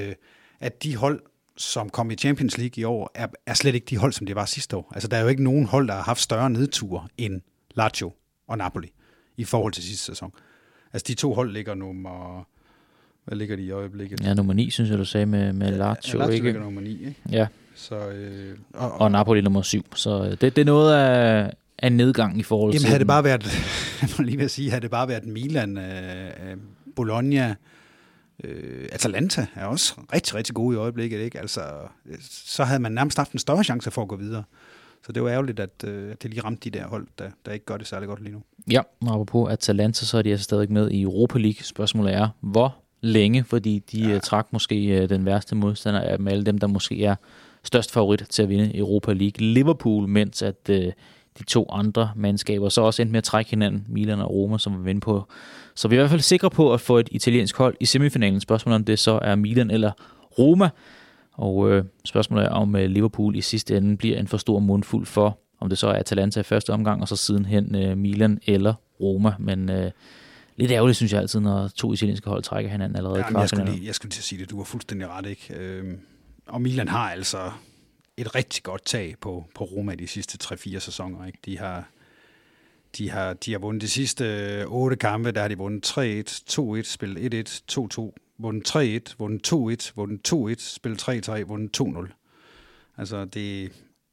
at de hold, som kom i Champions League i år, er slet ikke de hold, som det var sidste år. Altså, der er jo ikke nogen hold, der har haft større nedture end Lazio og Napoli i forhold til sidste sæson. Altså, de 2 hold ligger nummer... Hvad ligger de i øjeblikket? Ja, nummer 9, synes jeg, du sagde med Lazio, Lazio ikke? ligger nummer 9, ikke? Ja. Så, og Napoli nummer 7. Så det er noget af en nedgang i forhold til... Jamen, havde det bare været... jeg må lige vil sige, havde det bare været Milan, Bologna... Atalanta er også rigtig, rigtig gode i øjeblikket, ikke? Altså, så havde man nærmest haft en større chance for at gå videre. Så det var ærgerligt, at det lige ramte de der hold, der ikke gør det særlig godt lige nu. Ja, og apropos Atalanta, så er de altså stadig med i Europa League. Spørgsmålet er, hvor længe, fordi de trak måske den værste modstander af dem, alle dem, der måske er størst favorit til at vinde Europa League. Liverpool, mens at de 2 andre mandskaber så også endte med at trække hinanden, Milan og Roma, som vi vinde på. Så vi er i hvert fald sikre på at få et italiensk hold i semifinalen. Spørgsmålet om det så er Milan eller Roma. Og spørgsmålet er, om Liverpool i sidste ende bliver en for stor mundfuld for, om det så er Atalanta i første omgang, og så sidenhen Milan eller Roma. Men lidt ærgerligt, synes jeg altid, når 2 italienske hold trækker hinanden allerede i kvartfinalen. Jeg skulle til at sige det, du har fuldstændig ret, ikke? Og Milan har altså et rigtig godt tag på Roma i de sidste 3-4 sæsoner, ikke? De har vundet de sidste 8 kampe, der har de vundet 3-1, 2-1, spillet 1-1, 2-2, vundet 3-1, vundet 2-1, vundet 2-1, spillet 3-3, vundet 2-0. Altså, det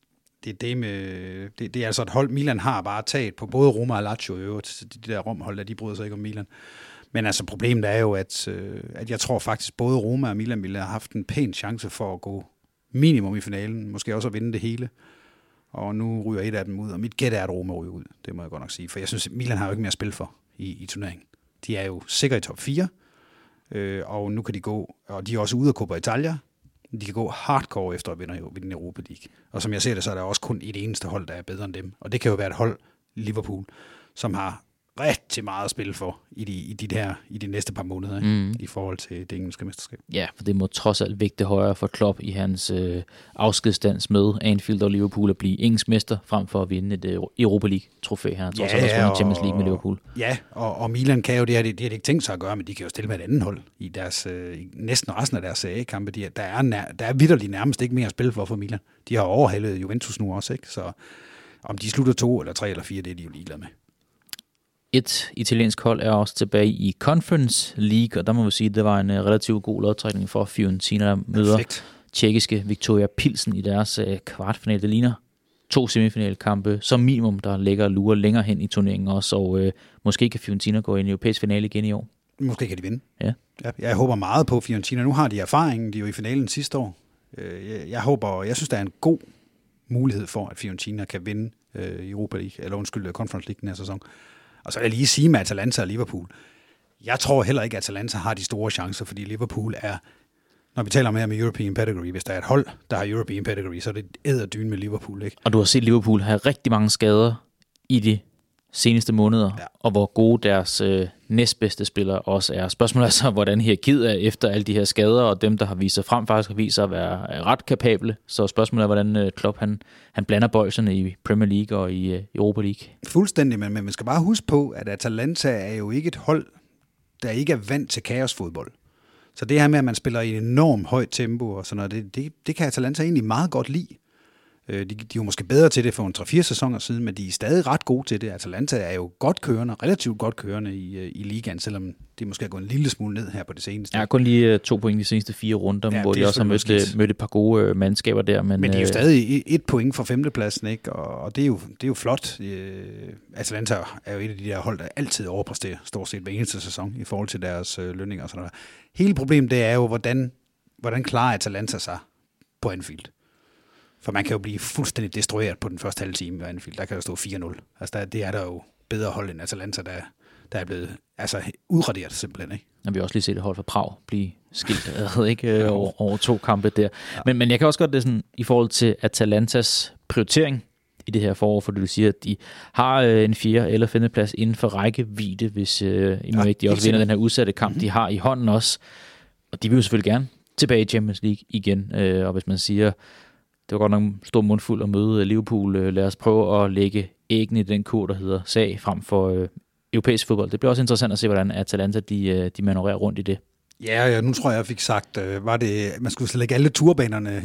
er altså et hold, Milan har bare taget på både Roma og Lazio i øvrigt. De der Rom-hold, de bryder sig ikke om Milan. Men altså, problemet er jo, at jeg tror faktisk, både Roma og Milan ville have haft en pæn chance for at gå minimum i finalen, måske også at vinde det hele. Og nu ryger et af dem ud, og mit gæt er, at Roma ryger ud. Det må jeg godt nok sige, for jeg synes, Milan har jo ikke mere at spille for i turneringen. De er jo sikre i top 4, og nu kan de gå, og de er også ude af Coppa Italia. De kan gå hardcore efter at vinde Europa League. Og som jeg ser det, så er der også kun et eneste hold, der er bedre end dem. Og det kan jo være et hold, Liverpool, som har rigtig meget at spille for i de næste par måneder, ikke? I forhold til det engelske mesterskab. Ja, for det må trods alt vægte højere for Klopp i hans afskedsdans med Anfield og Liverpool at blive engelsk mester, frem for at vinde et Europa League-trofæ her. Jeg tror også, at vundet Champions League med Liverpool. Ja, og Milan kan jo det her, det har de ikke tænkt sig at gøre, men de kan jo stille med et andet hold i deres, næsten resten af deres CA-kampe. Der er vitterligt nærmest ikke mere at spille for Milan. De har overhalet Juventus nu også, ikke? Så om de slutter 2 eller 3 eller 4, det er de jo ligeglade med. Et italiensk hold er også tilbage i Conference League, og der må vi sige, at det var en relativt god lodtrækning for Fiorentina, der møder tjekkiske Viktoria Pilsen i deres kvartfinale. Det ligner 2 semifinalkampe som minimum, der ligger og lurer længere hen i turneringen også, og måske kan Fiorentina gå i en europæisk finale igen i år. Måske kan de vinde. Ja. Jeg håber meget på Fiorentina. Nu har de erfaringen, de er jo i finalen sidste år. Jeg synes, der er en god mulighed for, at Fiorentina kan vinde Europa League, eller Conference League den her sæson. Og så vil jeg lige sige med Atalanta og Liverpool. Jeg tror heller ikke, at Atalanta har de store chancer, fordi Liverpool er, når vi taler om her med European Pedigree, hvis der er et hold, der har European Pedigree, så er det æderdyn med Liverpool, ikke? Og du har set Liverpool have rigtig mange skader i de seneste måneder, og hvor gode deres næstbedste spillere også er. Spørgsmålet er så, hvordan hierarkiet er efter alle de her skader, og dem, der har vist sig frem, faktisk har vist sig at være ret kapable. Så spørgsmålet er, hvordan Klopp han blander bolserne i Premier League og i Europa League. Fuldstændig, men man skal bare huske på, at Atalanta er jo ikke et hold, der ikke er vant til kaosfodbold. Så det her med, at man spiller i et enormt højt tempo og sådan noget, det kan Atalanta egentlig meget godt lide. De er jo måske bedre til det for en 3-4 sæsoner siden, men de er stadig ret gode til det. Atalanta er jo godt kørende, relativt godt kørende i ligaen, selvom det måske er gået en lille smule ned her på det seneste. Ja, kun lige 2 point de seneste 4 runder, hvor de også har mødt et par gode mandskaber der. Men de er jo stadig 1 point fra 5. pladsen, ikke? Og det er jo flot. Atalanta er jo et af de der hold, der altid overpræsterer stort set hver eneste sæson i forhold til deres lønninger og sådan noget. Hele problemet det er jo, hvordan klarer Atalanta sig på Anfield? For man kan jo blive fuldstændig destrueret på den første halve time ved Anfield. Der kan jo stå 4-0. Altså det er der jo bedre hold end Atalanta, der er blevet udraderet simpelthen, ikke? Og vi har også lige set et hold fra Prag blive skilt ad, ikke? Over 2 kampe der. Ja. Men jeg kan også godt det sådan, i forhold til Atalantas prioritering i det her forår, fordi du siger, at de har en 4. eller 5. plads inden for rækkevidde, hvis de også vinder den her udsatte kamp, de har i hånden også. Og de vil jo selvfølgelig gerne tilbage i Champions League igen. Og hvis man siger, det var godt nok en stor mundfuld at møde Liverpool. Lad os prøve at lægge æggene i den kur, der hedder sag, frem for europæisk fodbold. Det bliver også interessant at se, hvordan Atalanta de manøvrerer rundt i det. Ja, nu tror jeg fik sagt, man skulle lægge alle turbanerne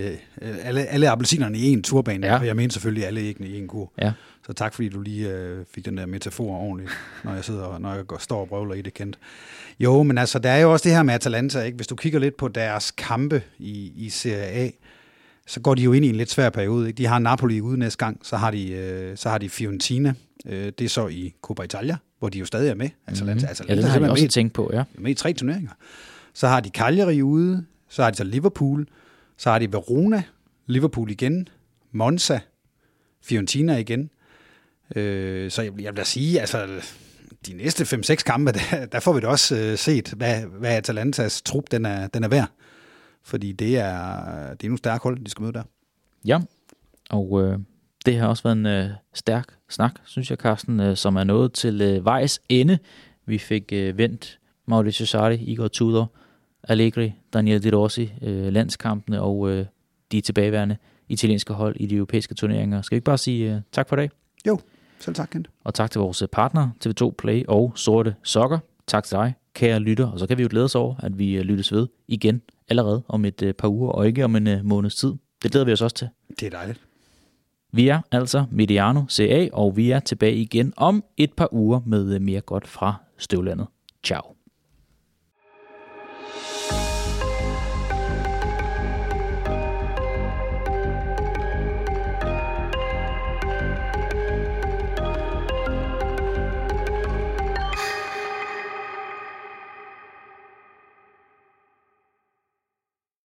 alle appelsinerne i en turbane. Ja. Og jeg mener selvfølgelig alle æggene i en kur. Ja. Så tak, fordi du lige fik den der metafor ordentligt, når jeg står og brøvler i det kendt. Jo, men altså, der er jo også det her med Atalanta, ikke? Hvis du kigger lidt på deres kampe i Serie A, så går de jo ind i en lidt svær periode, ikke? De har Napoli ude næste gang, så har de Fiorentina. Det er så i Coppa Italia, hvor de jo stadig er med. Atalanta det har jeg også tænkt på, ja. Med i 3 turneringer. Så har de Cagliari ude, så har de så Liverpool, så har de Verona, Liverpool igen, Monza, Fiorentina igen. Så jeg vil da sige, altså de næste 5-6 kampe, der får vi da også set, hvad Atalantas trup den er værd. Fordi det er nogle stærke hold, de skal møde der. Ja, og det har også været en stærk snak, synes jeg, Carsten, som er nået til vejs ende. Vi fik vendt Mauricio Sarri, Igor Tudor, Allegri, Daniele De Rossi, landskampene og de tilbageværende italienske hold i de europæiske turneringer. Skal vi ikke bare sige tak for i dag? Jo, selv tak, Kent. Og tak til vores partner, TV2 Play og Sorte Sokker. Tak til dig, kære lytter, og så kan vi jo glæde os over, at vi lyttes ved igen allerede om et par uger, og ikke om en måneds tid. Det glæder vi os også til. Det er dejligt. Vi er altså Mediano CA, og vi er tilbage igen om et par uger med mere godt fra Støvlandet. Ciao.